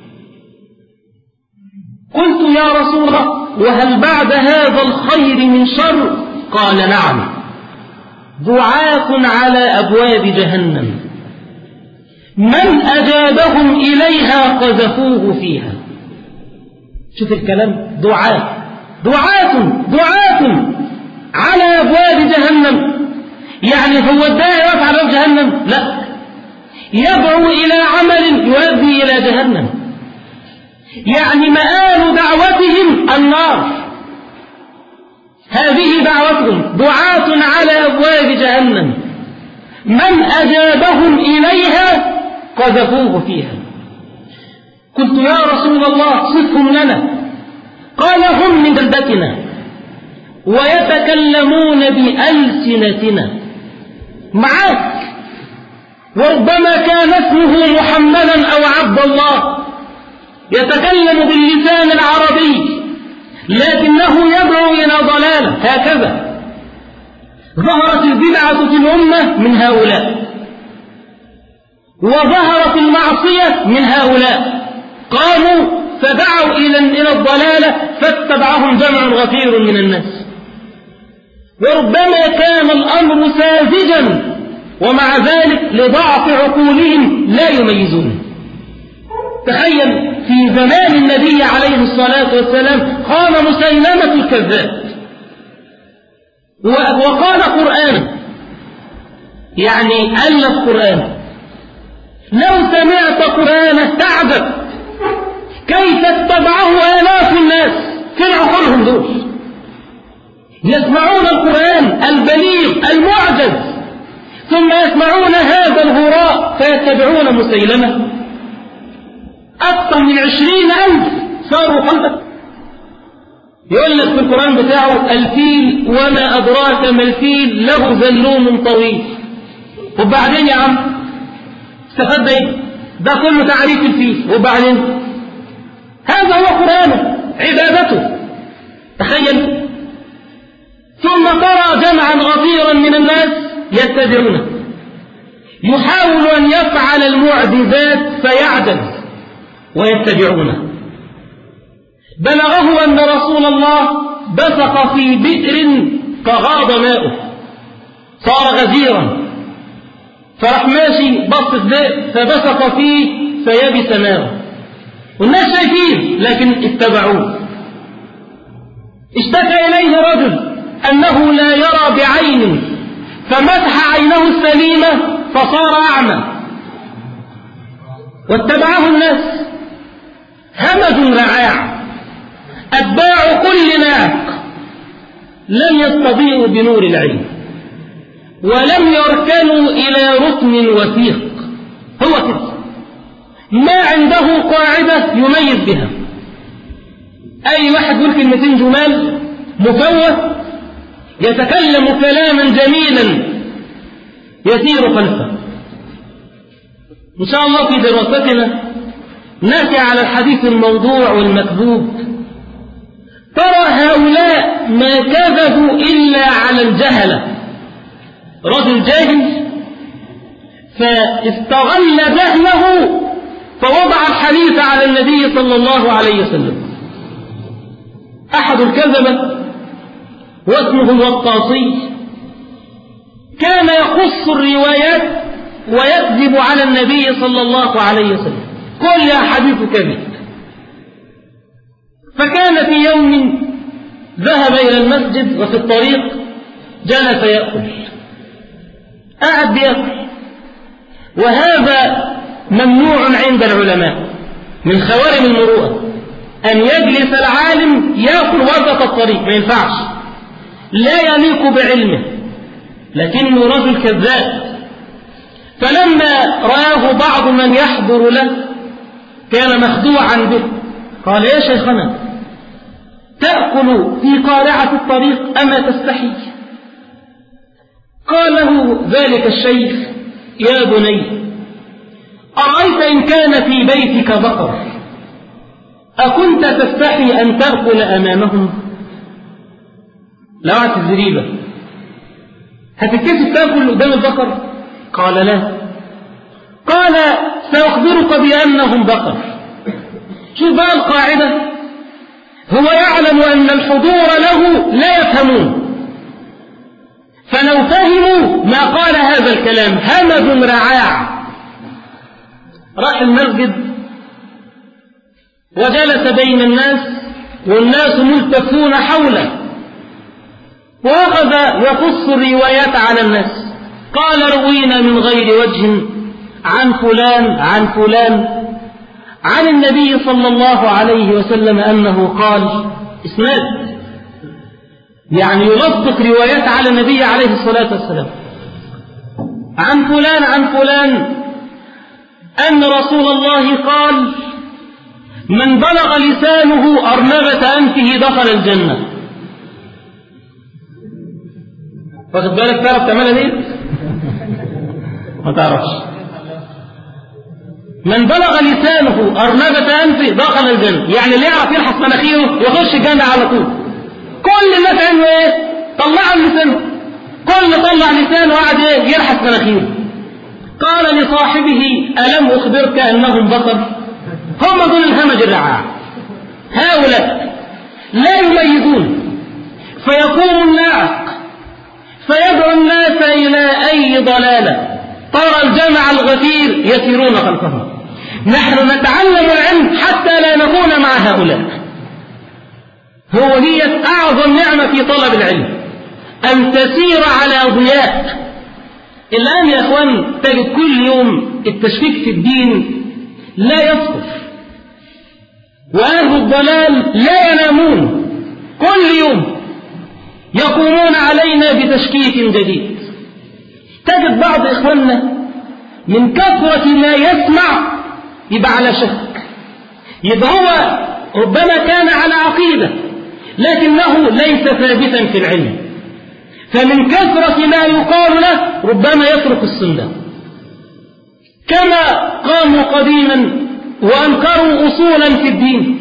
قلت: يا رسول الله، وهل بعد هذا الخير من شر؟ قال: نعم، دعاة على أبواب جهنم من أجابهم إليها قذفوه فيها. شوف الكلام، دعاة دعاة دعاة على أبواب جهنم. يعني هو الداعي واقف على باب جهنم؟ لا، يدعو إلى عمل يؤدي إلى جهنم، يعني مآل دعوتهم النار. هذه دعوتهم، دعاة على أبواب جهنم من أجابهم إليها قذفوه فيها. قلت: يا رسول الله، صفهم لنا. قال: هم من بلدتنا ويتكلمون بألسنتنا، معك، وربما كان اسمه محمدا أو عبد الله، يتكلم باللسان العربي لكنه يدعو إلى ضلالة. هكذا ظهرت البدعة في الأمة من هؤلاء، وظهرت المعصية من هؤلاء، قاموا فدعوا إلى الضلالة فاتبعهم جمع غفير من الناس. وربما كان الأمر ساذجا ومع ذلك لضعف عقولهم لا يميزون. تخيل في زمان النبي عليه الصلاة والسلام قام مسيلمة الكذاب وقال قرآن، يعني ألف قرآن. لو سمعت قرآنه تعجب كيف اتبعه آلاف الناس. فين عقولهم دول؟ يسمعون القرآن البليغ المعجز ثم يسمعون هذا الهراء فيتبعون مسيلمة. أكثر من عشرين ألف صاروا خلفه. يقول لك في القرآن بتاعه: الفيل وما أدراك ما الفيل له ذلوم طويل. وبعدين يا عم استفاد ايه؟ ده كله تعريف الفيل. وبعدين هذا هو قرآنه، عبادته. تخيل. ثم ترى جمعا غفيرا من الناس يتبعونه، يحاول أن يفعل المعجزات فيعجز ويتبعونه. بلغه أن رسول الله بصق في بئر فغاض ماؤه صار غزيرا، فراح ماشي بص البئر فبصق فيه فيبس ماؤه، والناس شايفين لكن اتبعوه. اشتكى إليه رجل أنه لا يرى بعينه فمسح عينه السليمة فصار أعمى، واتبعه الناس. همج رعاع أتباع كل ناق لم يستضيئوا بنور العلم ولم يركنوا إلى ركن وثيق. هو كده، ما عنده قاعدة يميز بها. أي واحد يقول كلمتين جمال مفوه يتكلم كلاما جميلا يسير خلفه. إن شاء الله في دراستنا نأتي على الحديث الموضوع والمكذوب. ترى هؤلاء ما كذبوا إلا على الجهلة. رجل جاهل فاستغل جهله فوضع الحديث على النبي صلى الله عليه وسلم. أحد الكذبة واسمه الوقاصي كان يقص الروايات ويكذب على النبي صلى الله عليه وسلم، كل حديث كذب. فكان في يوم ذهب إلى المسجد وفي الطريق جلس يأكل، قعد يأكل، وهذا ممنوع عند العلماء من خوارم المروءة أن يجلس العالم يأكل وسط الطريق، ما ينفعش، لا يليق بعلمه، لكنه رجل كذاب. فلما رآه بعض من يحضر له كان مخدوعا به، قال: يا شيخنا تأكل في قارعة الطريق أما تستحي؟ قال له ذلك الشيخ: يا بني، أرأيت إن كان في بيتك بقر أكنت تستحي أن تأكل أمامهم؟ لوعت الزريبة، هتتكسف تأكل قدام البقر؟ قال: لا. قال: سأخبرك بأنهم بقر. شوف بقى القاعدة، هو يعلم أن الحضور له لا يفهمون، فلو فهموا ما قال هذا الكلام. همج رعاع. راح المسجد وجلس بين الناس والناس ملتفون حوله، وأخذ يقص الروايات على الناس. قال: روينا من غير وجه عن فلان عن فلان عن النبي صلى الله عليه وسلم أنه قال، إسناد، يعني يلصق روايات على النبي عليه الصلاة والسلام، عن فلان عن فلان أن رسول الله قال: من بلغ لسانه أرنبة أنفه دخل الجنة. واخد بالك؟ تعرف تعملها دي؟ ما تعرفش. من بلغ لسانه أرنبة أنفه دخل الجنة، يعني اللي يعرف يلحس مناخيره يخش الجنة على طول. كل الناس عملوا ايه؟ طلعوا لسانه، كل طلع لسانه وقعد ايه؟ يلحس مناخيره. قال لصاحبه: ألم أخبرك أنهم بقر؟ هم دول الهمج الرعاع. هؤلاء لا يميزون، فيقوم الناعق فيدعو الناس إلى أي ضلالة. ترى الجمع الغفير يسيرون خلفهم. نحن نتعلم العلم حتى لا نكون مع هؤلاء. هو هي أعظم نعمة في طلب العلم، أن تسير على ضياء. الآن يا أخوان تجد كل يوم التشكيك في الدين لا يصفر، وأهل الضلال لا ينامون، كل يوم يقومون علينا بتشكيك جديد. تجد بعض إخواننا من كثرة ما يسمع يبقى على شك، يبقى هو ربما كان على عقيدة لكنه ليس ثابتا في العلم، فمن كثرة ما يقال له ربما يترك السنة. كما قاموا قديما وأنكروا أصولا في الدين.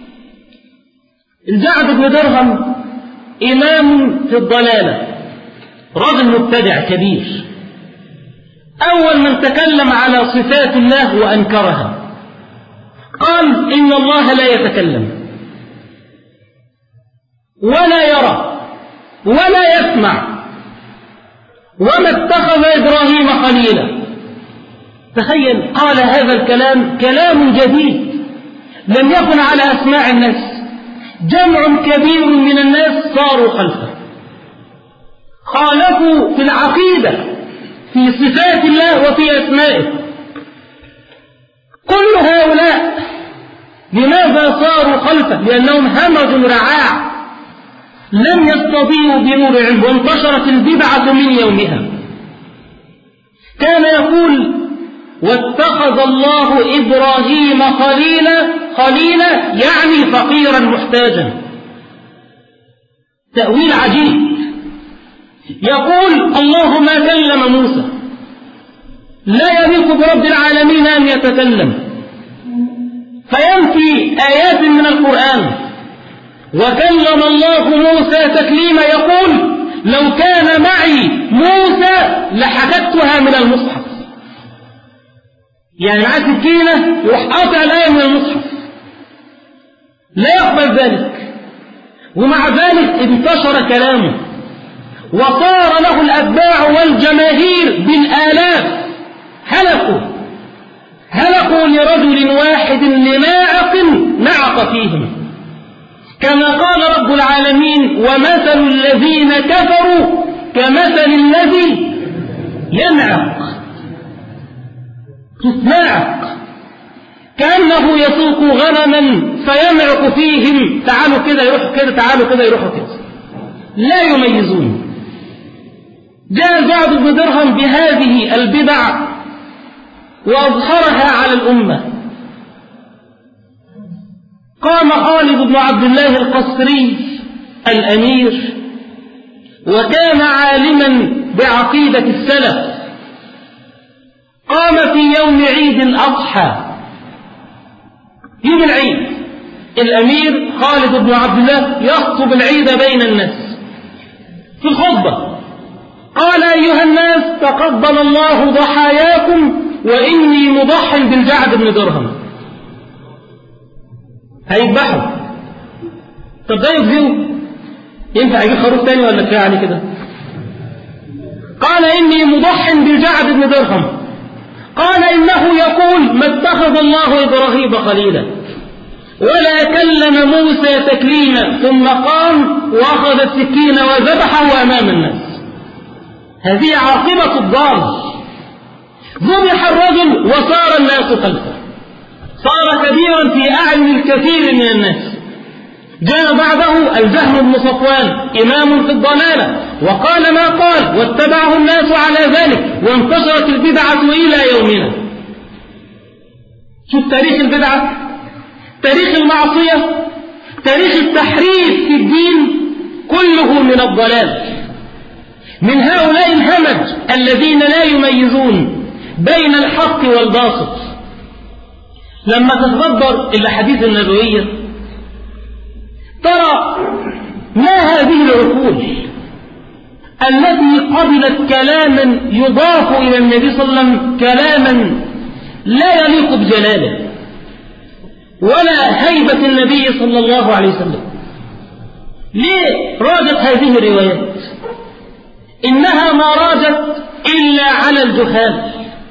الجعد بن درهم إمام في الضلالة، رجل مبتدع كبير، أول من تكلم على صفات الله وأنكرها، قال إن الله لا يتكلم ولا يرى ولا يسمع وما اتخذ إبراهيم خليلا. تخيل، قال هذا الكلام، كلام جديد لم يكن على أسماع الناس. جمع كبير من الناس صاروا خلفه، خالفوا في العقيدة في صفات الله وفي أسمائه. كل هؤلاء لماذا صاروا خلفه؟ لأنهم همج رعاع لم يستطيعوا بنور العلم، وانتشرت البدعة من يومها. كان يقول واتخذ الله إبراهيم خليلا، خليلا يعني فقيرا محتاجا. تأويل عجيب. يقول الله ما كلم موسى، لا يليق برب العالمين أن يتكلم، فينفي آيات من القرآن. وكلم الله موسى تكليما، يقول لو كان معي موسى لحكتها من المصحف. يعني معاه سكينة يروح قاطع الآية من المصحف، لا يقبل ذلك. ومع ذلك انتشر كلامه وصار له الأتباع والجماهير بالآلاف. هلكوا هلكوا لرجل واحد لناعق نعق فيهم، كما قال رب العالمين ومثل الذين كفروا كمثل الذي ينعق. تسنعق كأنه يسوق غنما فينعق فيهم، تعالوا كده يروحوا كده، تعالوا كده يروحوا كده، لا يميزون. جاء زعد بن درهم بهذه البدع وأظهرها على الأمة. قام خالد بن عبد الله القصري الأمير، وكان عالما بعقيدة السلف، قام في يوم عيد الأضحى، يوم العيد، الأمير خالد بن عبد الله يخطب العيد بين الناس. في الخطبة قال أيها الناس تقبل الله ضحاياكم وإني مضح بالجعد بن درهم. هيذبحوا، طب ده يجزيه؟ ينفع يجيب خروف تاني ولا كفاية عليه كده؟ قال إني مضح بالجعد بن درهم. قال إنه يقول ما اتخذ الله إبراهيم خليلا ولا كلم موسى تكليما، ثم قام وأخذ السكين وذبحه أمام الناس. هذه عاقبة الضال. ذبح الرجل وصار الناس خلفه، صار كبيرا في أعين الكثير من الناس. جاء بعده الجهم بن صفوان إمام في الضلالة وقال ما قال واتبعه الناس على ذلك، وانتشرت البدعة إلى يومنا. شوف تاريخ البدعة، تاريخ المعصية، تاريخ التحريف في الدين، كله من الضلال، من هؤلاء الهمج الذين لا يميزون بين الحق والباطل. لما تتدبر الأحاديث النبوية ترى ما هذه العقول التي قبلت كلاما يضاف إلى النبي صلى الله عليه وسلم، كلاما لا يليق بجلاله ولا هيبة النبي صلى الله عليه وسلم. ليه راجت هذه الروايات؟ إنها ما راجت إلا على الجهال.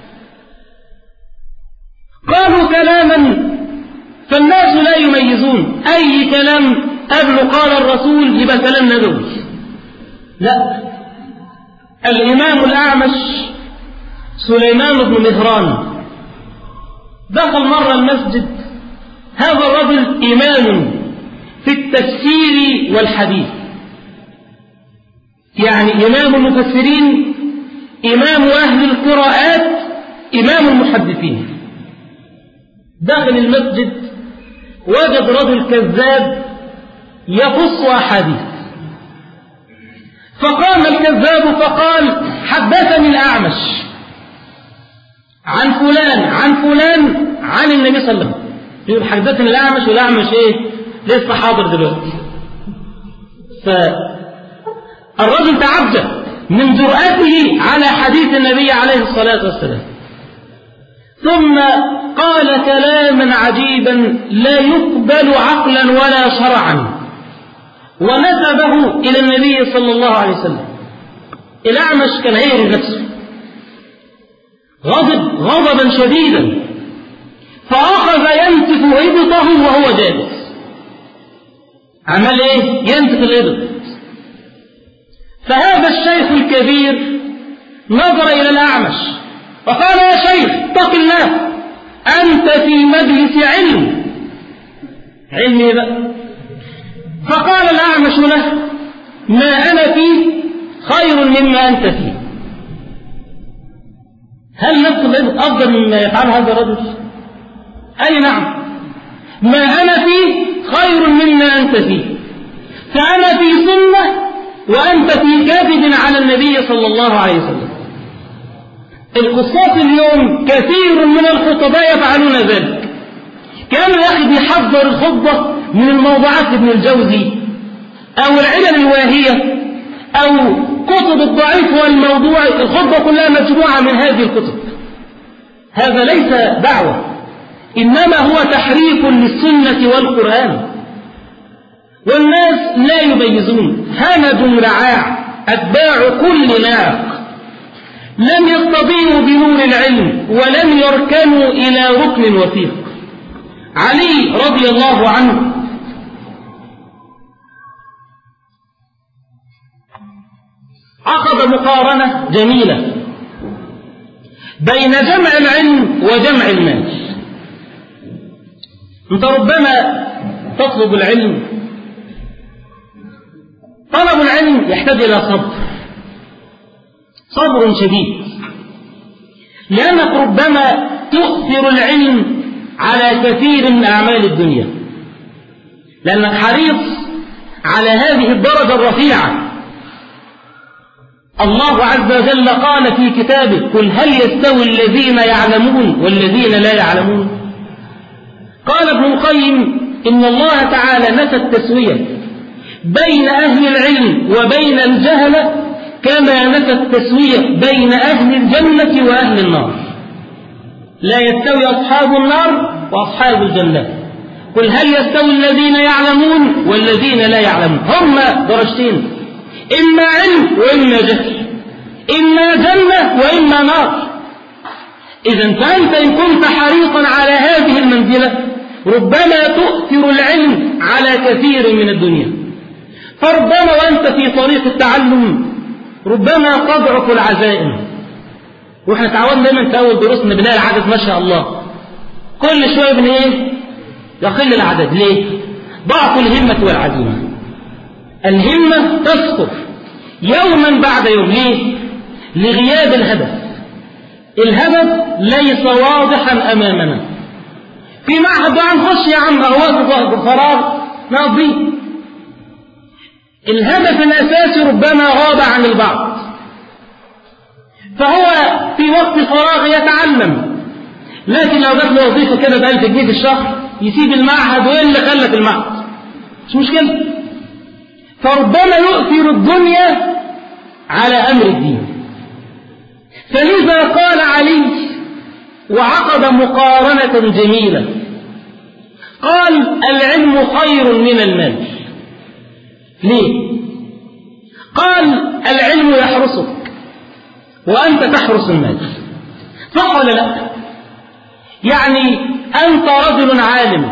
قالوا كلاما فالناس لا يميزون، أي كلام قبل قال الرسول يبقى كلام نبوي. لا، الإمام الأعمش سليمان بن مهران دخل مرة المسجد. هذا الرجل إمام في التفسير والحديث، يعني إمام المفسرين، إمام أهل القراءات، إمام المحدثين. داخل المسجد وجد رجل كذاب يقص أحاديث، فقام الكذاب فقال حدثني الأعمش عن فلان عن فلان عن النبي صلى الله عليه وسلم. يقول حدثني الأعمش، والأعمش إيه؟ لسه حاضر دلوقتي. فالرجل تعجب من جرأته على حديث النبي عليه الصلاة والسلام. ثم قال كلاما عجيبا لا يقبل عقلا ولا شرعا، ونسبه إلى النبي صلى الله عليه وسلم. الأعمش كان هير نفسه، غضب غضبا شديدا، فأخذ ينتف إبطه وهو جالس. عمل إيه؟ ينتف الإبط. فهذا الشيخ الكبير نظر إلى الأعمش وقال: يا شيخ اتق الله، أنت في مجلس علم. علم إيه بقى؟ فقال الأعمش له: ما أنا فيه خير مما أنت فيه. هل نفس الإبط أفضل مما يفعل هذا الرجل؟ أي نعم. ما أنا فيه خير مما أنت فيه، فأنا في سنة وأنت في كذب على النبي صلى الله عليه وسلم. القصاص اليوم كثير من الخطباء يفعلون ذلك. كانوا يا أخي بيحضر الخطبة من الموضوعات ابن الجوزي أو العلل الواهية أو كتب الضعيف والموضوع، الخطبة كلها مجموعة من هذه الكتب. هذا ليس دعوة، إنما هو تحريف للسنة والقرآن، والناس لا يميزون. همج رعاع أتباع كل ناق، لم يستضيئوا بنور العلم ولم يركنوا إلى ركن وثيق. علي رضي الله عنه عقد مقارنة جميلة بين جمع العلم وجمع المال. أنت ربما تطلب العلم، طلب العلم يحتاج إلى صبر، صبر شديد، لأنك ربما تؤثر العلم على كثير من أعمال الدنيا، لأنك حريص على هذه الدرجة الرفيعة. الله عز وجل قال في كتابه: قل هل يستوي الذين يعلمون والذين لا يعلمون؟ قال ابن القيم: إن الله تعالى نفى التسوية بين أهل العلم وبين الجهلة كما نفى التسوية بين أهل الجنة وأهل النار. لا يستوي أصحاب النار وأصحاب الجنة. قل هل يستوي الذين يعلمون والذين لا يعلمون؟ هم درجتين، إما علم وإما جهل، إما جنة وإما نار. إذا فأنت إن كنت حريصا على هذه المنزلة ربما تؤثر العلم على كثير من الدنيا. فربما وأنت في طريق التعلم ربما تضعف العزائم. وإحنا تعودنا دايما في أول دروسنا بنلاقي العدد ما شاء الله كل شوية بن إيه؟ يقل العدد. ليه؟ ضعف الهمة والعزيمة. الهمة تسقط يوما بعد يوم. ليه؟ لغياب الهدف. الهدف ليس واضحا أمامنا. في معهد عن خش يا عم أهواز فراغ نقضي. الهدف الأساسي ربما غاب عن البعض، فهو في وقت الفراغ يتعلم، لكن لو جات له وظيفة كده بألف جنيه في الشهر يسيب المعهد وإيه اللي خلى في المعهد؟ مش مشكلة. فربما يؤثر الدنيا على أمر الدين. فلذا قال علي وعقد مقارنة جميلة، قال: العلم خير من المال. ليه؟ قال: العلم يحرسك وأنت تحرس المال. صح ولا لا؟ يعني أنت رجل عالم،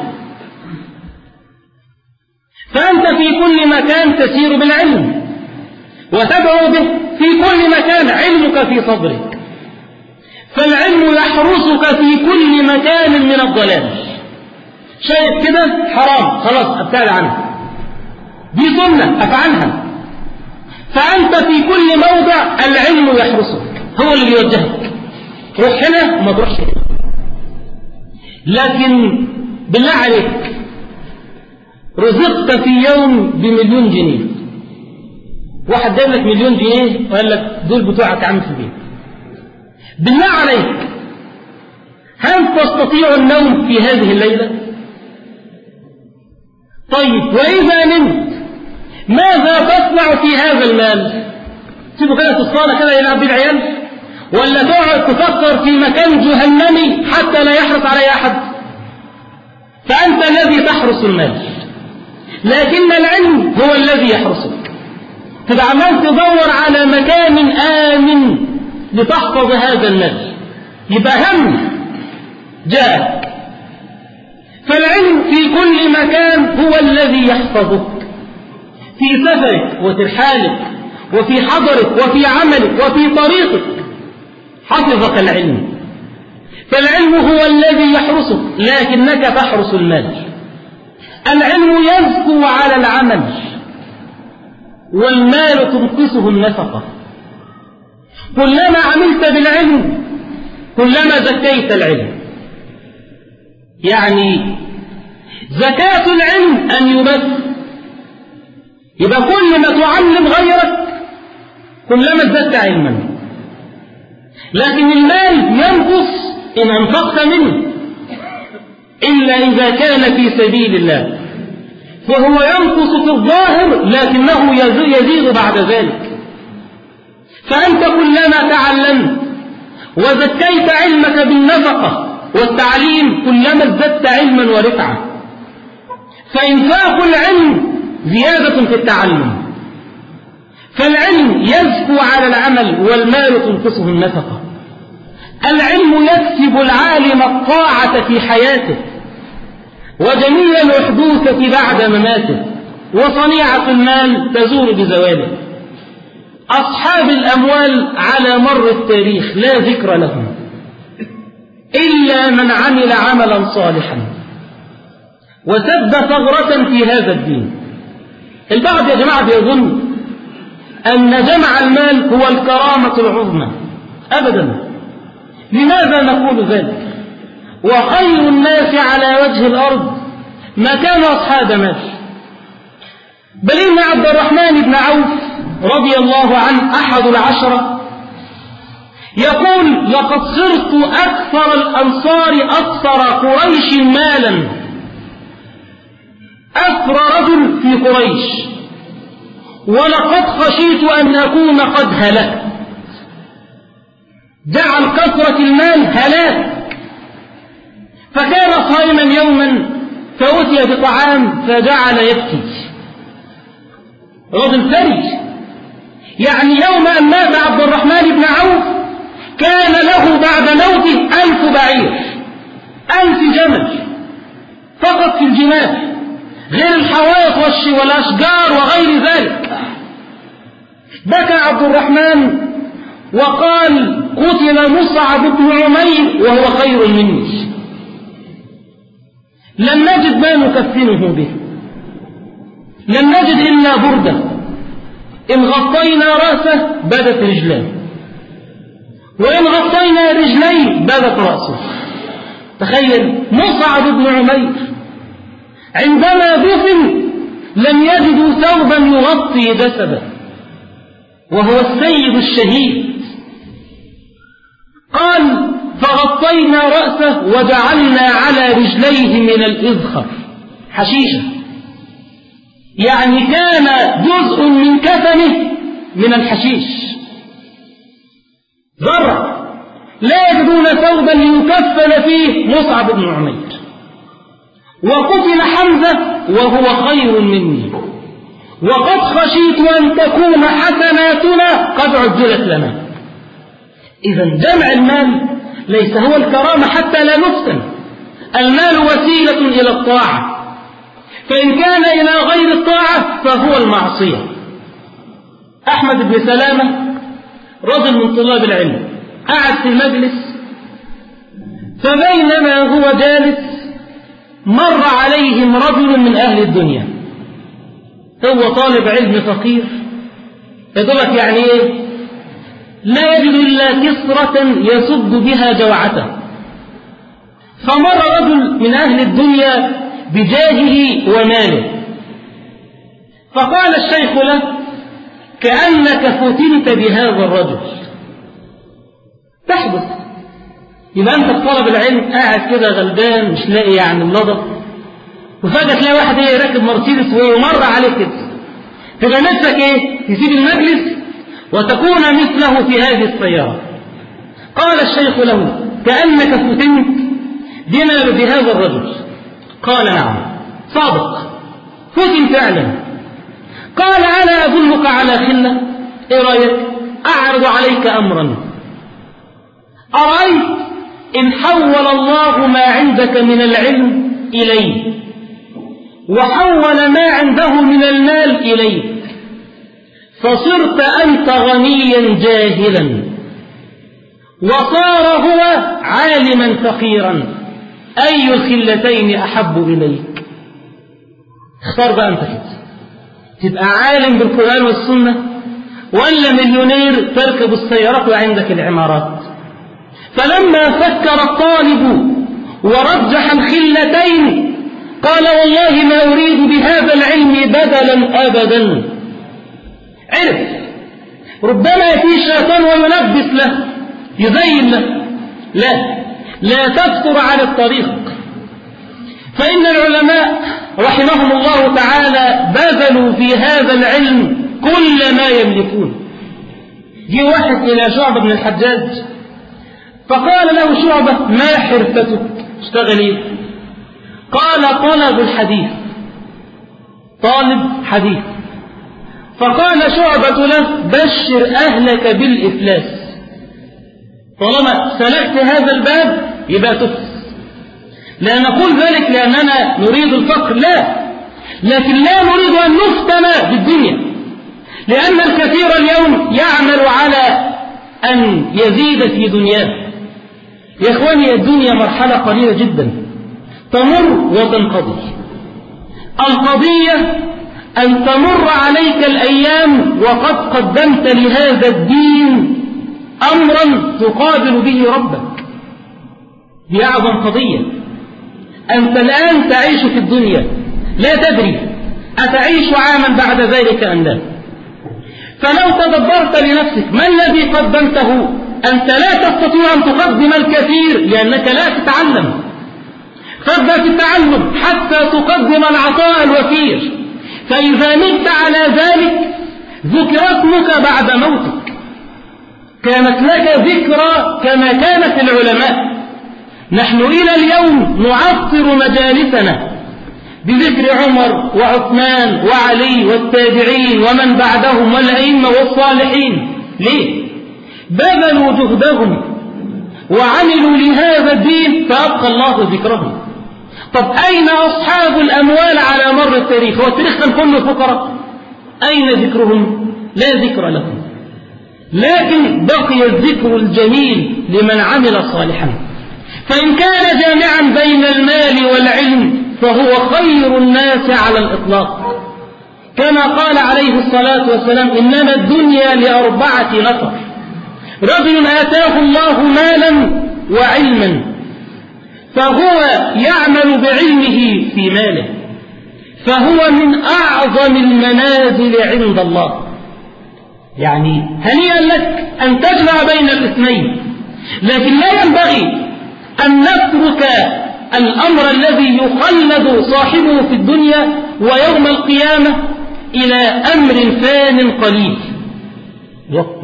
فأنت في كل مكان تسير بالعلم وتدعو به في كل مكان، علمك في صدرك، فالعلم يحرسك في كل مكان من الضلال. شايف كده حرام خلاص ابتعد عنها، دي سنة أفعلها. فأنت في كل موضع العلم يحرسك، هو اللي بيوجهك، تروح هنا وما تروحش هنا. لكن بالله عليك رزقت في يوم بمليون جنيه، واحد جاب لك مليون جنيه وقال لك دول بتوعك عم في البيت، بالله عليك هل تستطيع النوم في هذه الليلة؟ طيب وإذا نمت ماذا تصنع في هذا المال؟ تسيبه كده في الصالة كده يلعب بيه العيال، ولا تقعد تفكر في مكان جهنمي حتى لا يحرص عليه أحد؟ فأنت الذي تحرس المال، لكن العلم هو الذي يحرسك. تبقى عمال تدور على مكان آمن لتحفظ هذا المال، يبقى هم جاءك. فالعلم في كل مكان هو الذي يحفظك في سفرك وترحالك وفي حضرك وفي عملك وفي طريقك، حفظك العلم. فالعلم هو الذي يحرسك، لكنك تحرس المال. العلم يزكو على العمل، والمال تنقصه النفقة. كلما عملت بالعلم كلما زكيت العلم. يعني زكاة العلم أن يبث، يبقى كل ما تعلم غيرك كلما ازددت علما. لكن المال ينقص إن أنفقت منه، إلا إذا كان في سبيل الله، فهو ينقص في الظاهر لكنه يزيد بعد ذلك. فأنت كلما تعلمت وزكيت علمك بالنفقة والتعليم كلما ازددت علما ورفعة. فإنفاق العلم زيادة في التعلم. فالعلم يزكو على العمل، والمال تنقصه النفقة. العلم يكسب العالم الطاعة في حياته، وجميع الحدوثة بعد مماته، وصنيعة المال تزول بزواله. أصحاب الأموال على مر التاريخ لا ذكر لهم إلا من عمل عملا صالحا وسد ثغرة في هذا الدين. البعض يا جماعة بيظن أن جمع المال هو الكرامة العظمى. أبدا. لماذا نقول ذلك؟ وخير الناس على وجه الأرض ما كانوا أصحاب مال. بل إن عبد الرحمن بن عوف رضي الله عنه أحد العشرة يقول: لقد صرت أكثر الأنصار أكثر قريش مالا، أكثر رجل في قريش، ولقد خشيت أن أكون قد هلكت. جعل كثرة المال هلاك. فكان صائما يوما فأتي بطعام فجعل يبكي. رجل ثري، يعني يوم أن مات عبد الرحمن بن عوف كان له بعد موته ألف بعير، ألف جمل فقط في الجمال، غير الحوائط والأشجار وغير ذلك. بكى عبد الرحمن وقال: قتل مصعب بن عمير وهو خير مني. لم نجد ما نكفنه به، لم نجد إلا بردة، إن غطينا رأسه بدت رجلاه، وإن غطينا رجليه بدت رأسه. تخيل مصعب بن عمير عندما دفن لم يجدوا ثوبا يغطي جسده، وهو السيد الشهيد. قال: فغطينا رأسه وجعلنا على رجليه من الإذخر حشيشة، يعني كان جزء من كفنه من الحشيش. ذرة لا يجدون ثوبا ليكفن فيه مصعب بن عمير. وقتل حمزة وهو خير مني، وقد خشيت أن تكون حسناتنا قد عجلت لنا. إذا جمع المال ليس هو الكرامة حتى لا نفتن. المال وسيلة إلى الطاعة، فإن كان إلى غير الطاعة فهو المعصية. أحمد بن سلامة رجل من طلاب العلم قعد في المجلس، فبينما هو جالس مر عليهم رجل من أهل الدنيا. هو طالب علم فقير يدرك يعني إيه؟ لا يجد إلا كسرة يسد بها جوعته. فمر رجل من أهل الدنيا بجاهه وماله، فقال الشيخ له: كأنك فتنت بهذا الرجل. تحدث. يبقى أنت في طلب العلم قاعد كده غلبان مش لاقي يعني النظر، وفجأة تلاقي واحد ايه راكب مرسيدس ومر عليك كده، تبقى نفسك ايه؟ تسيب المجلس وتكون مثله في هذه السيارة. قال الشيخ له: كأنك فتنت بما بهذا الرجل. قال: نعم صادق، فتن فعلا. قال: ألا أدلك على خلة؟ إيه رأيك؟ أعرض عليك أمرا. أرأيت إن حول الله ما عندك من العلم إليه وحول ما عنده من المال إليك، فصرت أنت غنيا جاهلا وصار هو عالما فقيرا، أي الخلتين أحب إليك؟ اختار بقى أنت كده، تبقى عالم بالقرآن والسنة ولا مليونير تركب السيارات وعندك العمارات؟ فلما فكر الطالب ورجح الخلتين قال: والله ما أريد بهذا العلم بدلا أبدا. عرف ربما يأتي الشيطان ويلبس له يزين له، لا لا تفتر على الطريق. فإن العلماء رحمهم الله تعالى بذلوا في هذا العلم كل ما يملكون. جه واحد إلى شعبة بن الحجاج فقال له شعبة: ما حرفتك؟ اشتغل ايه؟ قال: طلب الحديث، طالب حديث. فقال شعبة له: بشر أهلك بالإفلاس، طالما سلكت هذا الباب يبقى تفلس. لا نقول ذلك لأننا نريد الفقر، لا، لكن لا نريد أن نفتن بالدنيا، لأن الكثير اليوم يعمل على أن يزيد في دنياه. يا إخواني، الدنيا مرحلة قليلة جدا تمر وتنقضي. القضية أن تمر عليك الأيام وقد قدمت لهذا الدين أمرا تقابل به ربك. دي أعظم قضية. أنت الآن تعيش في الدنيا لا تدري أتعيش عاما بعد ذلك أم لا. فلو تدبرت لنفسك ما الذي قدمته، أنت لا تستطيع أن تقدم الكثير لأنك لا تتعلم. فابدأ في التعلم حتى تقدم العطاء الوفير، فإذا مت على ذلك ذكر اسمك بعد موتك، كانت لك ذكرى كما كانت العلماء. نحن إلى اليوم نعطر مجالسنا بذكر عمر وعثمان وعلي والتابعين ومن بعدهم والأئمة والصالحين. ليه؟ بذلوا جهدهم وعملوا لهذا الدين فأبقى الله ذكرهم. طب أين أصحاب الأموال على مر التاريخ؟ هو التاريخ كان كله فقراء؟ أين ذكرهم؟ لا ذكر لهم، لكن بقي الذكر الجميل لمن عمل صالحا. فإن كان جامعا بين المال والعلم فهو خير الناس على الإطلاق، كما قال عليه الصلاة والسلام: إنما الدنيا لأربعة نفر: رجل آتاه الله مالا وعلما فهو يعمل بعلمه في ماله، فهو من أعظم المنازل عند الله. يعني هنيئا لك أن تجمع بين الاثنين، لكن لا ينبغي أن نترك الأمر الذي يخلد صاحبه في الدنيا ويوم القيامة إلى أمر فان قليل. وقت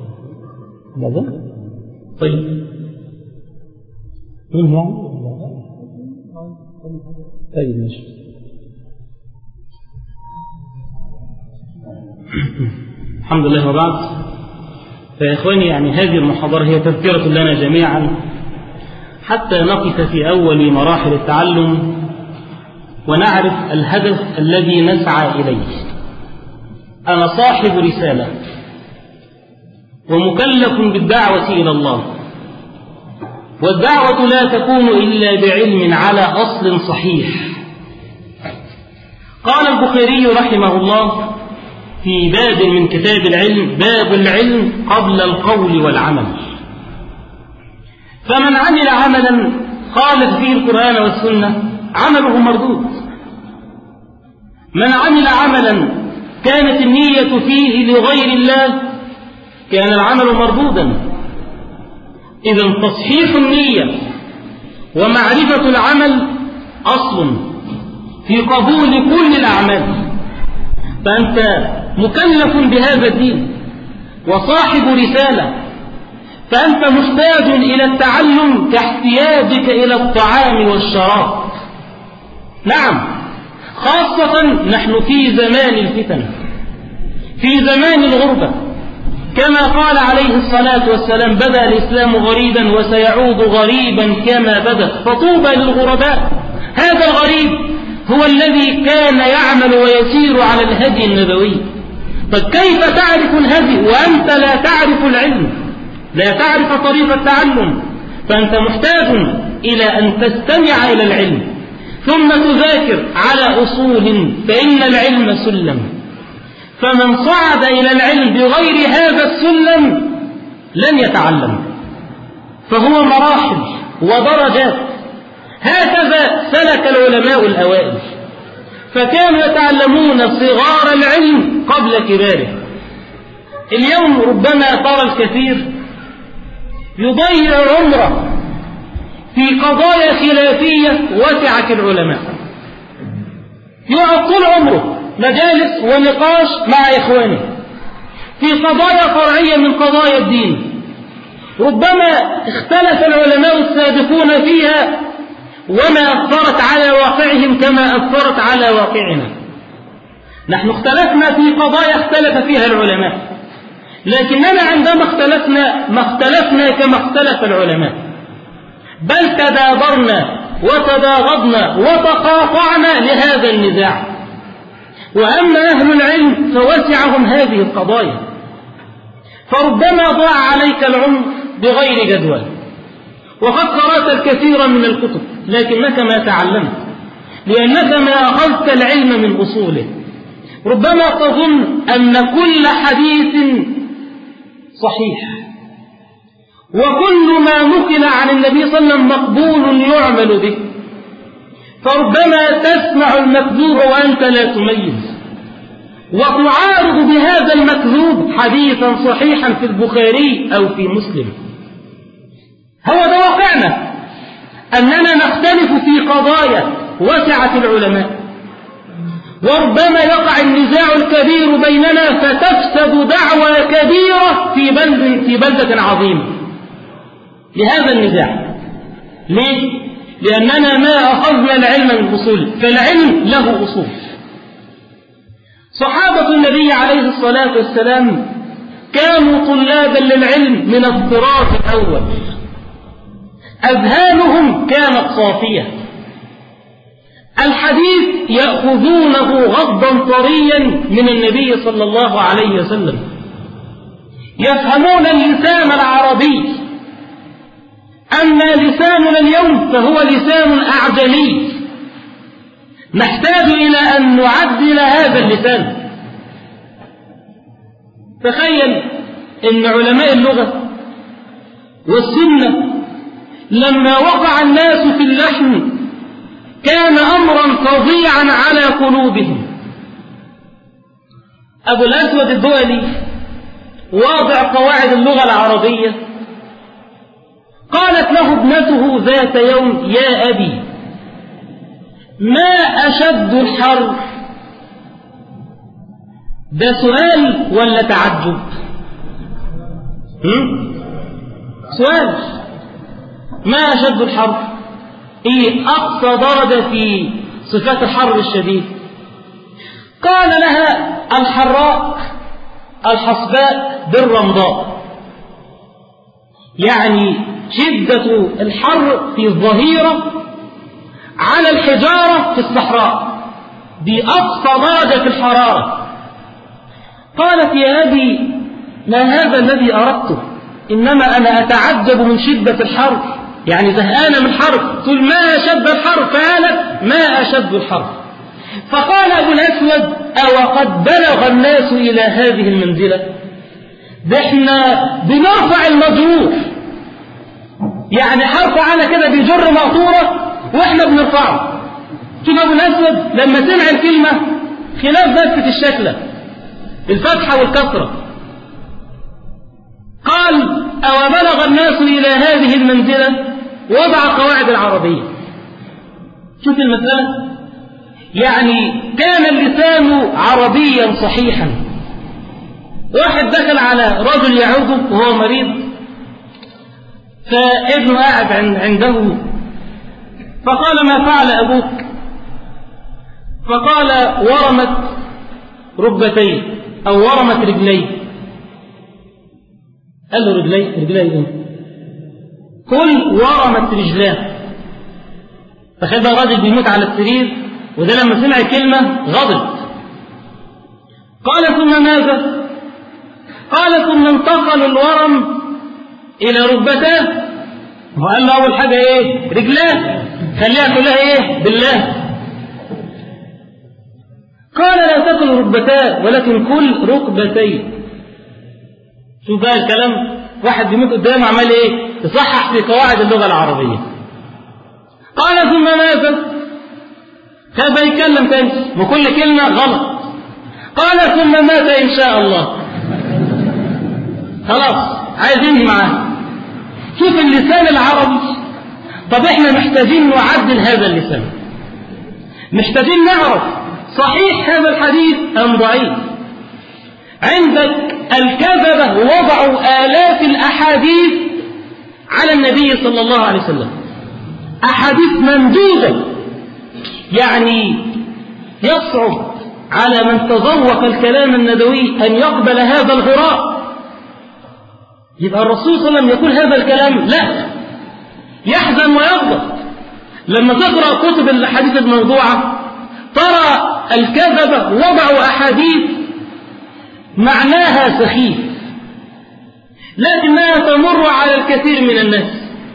ماذا؟ طيب من هو؟ طيب ماشي. الحمد لله وبعد. فيا إخواني، يعني هذه المحاضرة هي تذكرة لنا جميعا حتى نقف في أول مراحل التعلم ونعرف الهدف الذي نسعى إليه. أنا صاحب رسالة ومكلف بالدعوة إلى الله، والدعوة لا تكون إلا بعلم على أصل صحيح. قال البخاري رحمه الله في باب من كتاب العلم: باب العلم قبل القول والعمل. فمن عمل عملا خالف فيه القرآن والسنة عمله مردود. من عمل عملا كانت النية فيه لغير الله كان العمل مردودا. إذن تصحيح النية ومعرفة العمل أصل في قبول كل الأعمال. فأنت مكلف بهذا الدين، وصاحب رسالة، فأنت محتاج إلى التعلم كاحتياجك إلى الطعام والشراب. نعم، خاصة نحن في زمان الفتن، في زمان الغربة، كما قال عليه الصلاة والسلام: بدأ الإسلام غريبا وسيعود غريبا كما بدأ، فطوبى للغرباء. هذا الغريب هو الذي كان يعمل ويسير على الهدي النبوي. طب كيف تعرف الهدي وأنت لا تعرف العلم، لا تعرف طريق التعلم؟ فأنت محتاج إلى أن تستمع إلى العلم ثم تذاكر على أصول، فإن العلم سلم، فمن صعد إلى العلم بغير هذا السلم لن يتعلم، فهو مراحل ودرجات. هكذا سلك العلماء الأوائل، فكانوا يتعلمون صغار العلم قبل كباره. اليوم ربما ترى الكثير يضيع عمره في قضايا خلافية وسعة العلماء، يقعد طول عمره مجالس ونقاش مع إخوانه في قضايا فرعية من قضايا الدين، ربما اختلف العلماء السابقون فيها وما أثرت على واقعهم كما أثرت على واقعنا. نحن اختلفنا في قضايا اختلف فيها العلماء، لكننا عندما اختلفنا ما اختلفنا كما اختلف العلماء، بل تدابرنا وتداغضنا وتقاطعنا لهذا النزاع. وأما أهل العلم فوسعهم هذه القضايا، فربما ضاع عليك العمر بغير جدوى، وقد قرأت الكثير من الكتب لكنك ما تعلمت، لأنك ما أخذت العلم من أصوله. ربما تظن أن كل حديث صحيح وكل ما نقل عن النبي صلى الله عليه وسلم مقبول يعمل به، فربما تسمع المكذوب وأنت لا تميز، وتعارض بهذا المكذوب حديثا صحيحا في البخاري أو في مسلم. هو ده واقعنا، أننا نختلف في قضايا وسعة العلماء، وربما يقع النزاع الكبير بيننا فتفسد دعوى كبيرة في بلد في بلدة عظيمة لهذا النزاع. ليه؟ لأننا ما أخذنا العلم من أصول، فالعلم له أصول. صحابة النبي عليه الصلاة والسلام كانوا طلابا للعلم من الطراز الأول، أذهانهم كانت صافية، الحديث يأخذونه غضا طريا من النبي صلى الله عليه وسلم، يفهمون اللسان العربي. أما لساننا اليوم فهو لسان أعجمي، نحتاج إلى أن نعدل هذا اللسان. تخيل أن علماء اللغة والسنة لما وقع الناس في اللحن كان أمرا فظيعا على قلوبهم. أبو الأسود الدؤلي واضع قواعد اللغة العربية، قالت له ابنته ذات يوم: يا أبي، ما أشد الحر؟ ده سؤال ولا تعجب؟ سؤال. ما أشد الحر؟ إيه أقصى درجة في صفات الحر الشديد؟ قال لها: الحراء الحصباء بالرمضاء، يعني شدة الحر في الظهيرة على الحجارة في الصحراء، دي أقصى درجة في الحرارة. قالت: يا أبي، ما هذا الذي أردته، إنما أنا أتعجب من شدة الحر، يعني زهقانة من الحر. تقول ما أشد الحر؟ فقالت: ما أشد الحر. فقال أبو الأسود: أو قد بلغ الناس إلى هذه المنزلة؟ ده احنا بنرفع المجروح، يعني حرف على كده بيجر مقطورة واحنا بنرفعه. شوف أبو الأسود لما سمع الكلمة خلاف بس في الشكلة، الفتحة والكسرة، قال: أو بلغ الناس إلى هذه المنزلة؟ وضع قواعد العربية. شوف المسألة، يعني كان اللسان عربيا صحيحا، واحد دخل على رجل يعوده وهو مريض، فابنه قاعد عنده، فقال ما فعل أبوك؟ فقال ورمت ركبتيه أو ورمت رجليه. قال له رجلي رجلي ايه؟ قل ورمت رجلاه. تخيل بقى راجل بيموت على السرير، وده لما سمع الكلمة غضب. قال ثم ماذا؟ قال ثم انتقل الورم إلى ركبتاه، وقال له أول حاجة إيه؟ رجلاه، خليها كلها إيه؟ بالله. قال لا تكن ركبتاه ولكن كل ركبتيه. شوف بقى الكلام، واحد بيموت قدامه عمال إيه؟ يصحح في قواعد اللغة العربية. قال ثم ماذا؟ كان بيتكلم تاني وكل كلمة غلط. قال ثم ماذا إن شاء الله؟ خلاص عايزين معاه. شوف اللسان العربي. طب احنا محتاجين نعدل هذا اللسان، محتاجين نعرف صحيح هذا الحديث أم ضعيف. عندك الكذبة وضعوا آلاف الأحاديث على النبي صلى الله عليه وسلم، أحاديث ممدودة، يعني يصعب على من تذوق الكلام النبوي أن يقبل هذا الغراء. يبقى الرسول صلى الله عليه وسلم يقول هذا الكلام؟ لا، يحزن ويغضب. لما تقرأ كتب الحديث الموضوعة ترى الكذبة وضعوا أحاديث معناها سخيف، لكنها تمر على الكثير من الناس.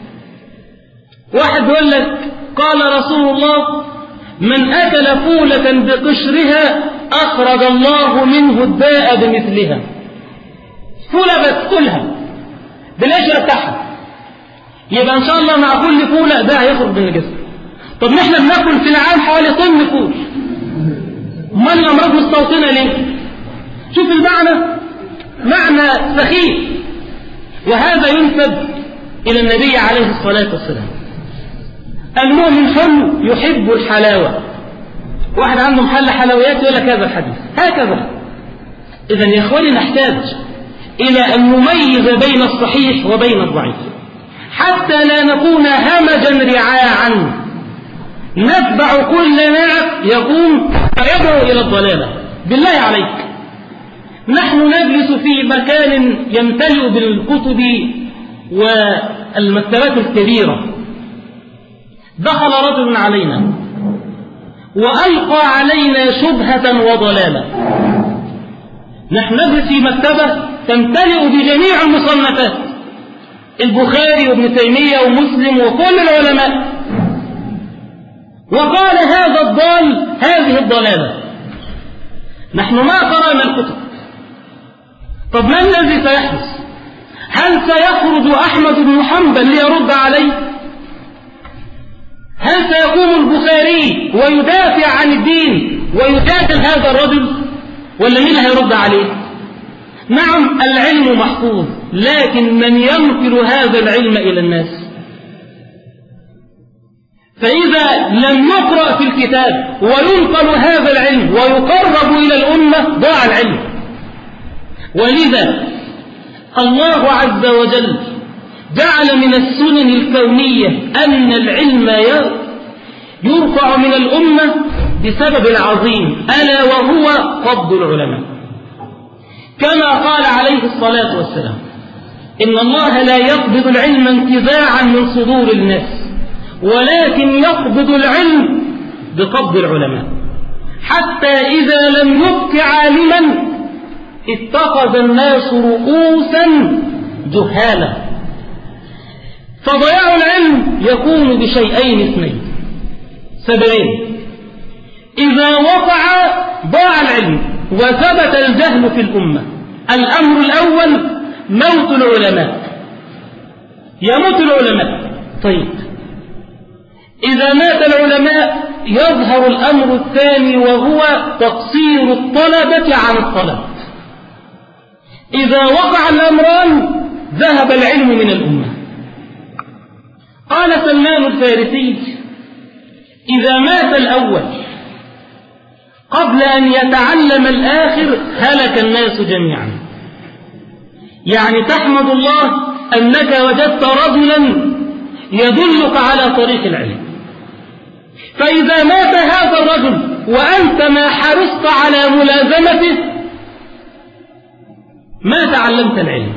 واحد يقول لك قال رسول الله من أكل فولة بقشرها أخرج الله منه الداء بمثلها. فولة بتأكلها بالقشرة بتاعها، يبقى إن شاء الله مع كل فولة ده هيخرج من الجسم. طب نحن بناكل في العام حوالي طن فول، امال الأمراض مستوطنة ليه؟ شوف المعنى، معنى سخيف، وهذا ينسب إلى النبي عليه الصلاة والسلام. المؤمن حلو يحب الحلاوة. واحد عنده محل حلويات يقول لك هذا الحديث هكذا. إذن يا إخواني نحتاج إلى أن نميز بين الصحيح وبين الضعيف، حتى لا نكون همجا رعاعا نتبع كل ناعق يقوم فيدعو إلى الضلالة. بالله عليك، نحن نجلس في مكان يمتلئ بالكتب والمكتبات الكبيرة. دخل رجل علينا وألقى علينا شبهة وضلالة. نحن نجلس في مكتبة تمتلئ بجميع المصنفات، البخاري وابن تيمية ومسلم وكل العلماء، وقال هذا الضال هذه الضلالة. نحن ما قرأنا الكتب. طب ما الذي سيحدث؟ هل سيخرج أحمد بن حنبل ليرد عليه؟ هل سيقوم البخاري ويدافع عن الدين ويجادل هذا الرجل، ولا مين هيرد عليه؟ نعم العلم محفوظ، لكن من ينقل هذا العلم إلى الناس؟ فإذا لم يقرأ في الكتاب وينقل هذا العلم ويقرب إلى الأمة ضاع العلم. ولذا الله عز وجل جعل من السنن الكونية أن العلم يرفع من الأمة بسبب العظيم، ألا وهو قبض العلماء. كما قال عليه الصلاة والسلام إن الله لا يقبض العلم انتزاعا من صدور الناس، ولكن يقبض العلم بقبض العلماء، حتى إذا لم يبق عالما اتخذ الناس رؤوسا جهالا. فضياع العلم يكون بشيئين اثنين سببين: إذا وقع ضاع العلم وثبت الجهل في الأمة. الأمر الأول موت العلماء، يموت العلماء. طيب إذا مات العلماء يظهر الأمر الثاني، وهو تقصير الطلبة عن الطلب. إذا وقع الأمران ذهب العلم من الأمة. قال سلمان الفارسي إذا مات الأول قبل أن يتعلم الآخر هلك الناس جميعا. يعني تحمد الله أنك وجدت رجلا يدلك على طريق العلم. فإذا مات هذا الرجل وأنت ما حرصت على ملازمته ما تعلمت العلم.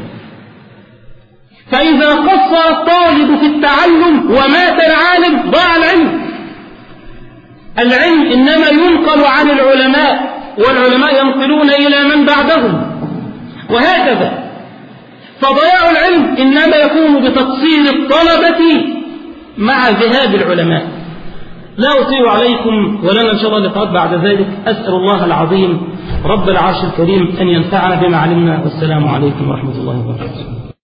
فإذا قصر الطالب في التعلم ومات العالم ضاع العلم. العلم إنما ينقل عن العلماء، والعلماء ينقلون إلى من بعدهم، وهكذا. فضياع العلم إنما يكون بتقصير الطلبة مع ذهاب العلماء. لا أطيل عليكم، ولنا إن شاء الله لقاءات بعد ذلك. أسأل الله العظيم رب العرش الكريم أن ينفعنا بما علمنا، والسلام عليكم ورحمة الله وبركاته.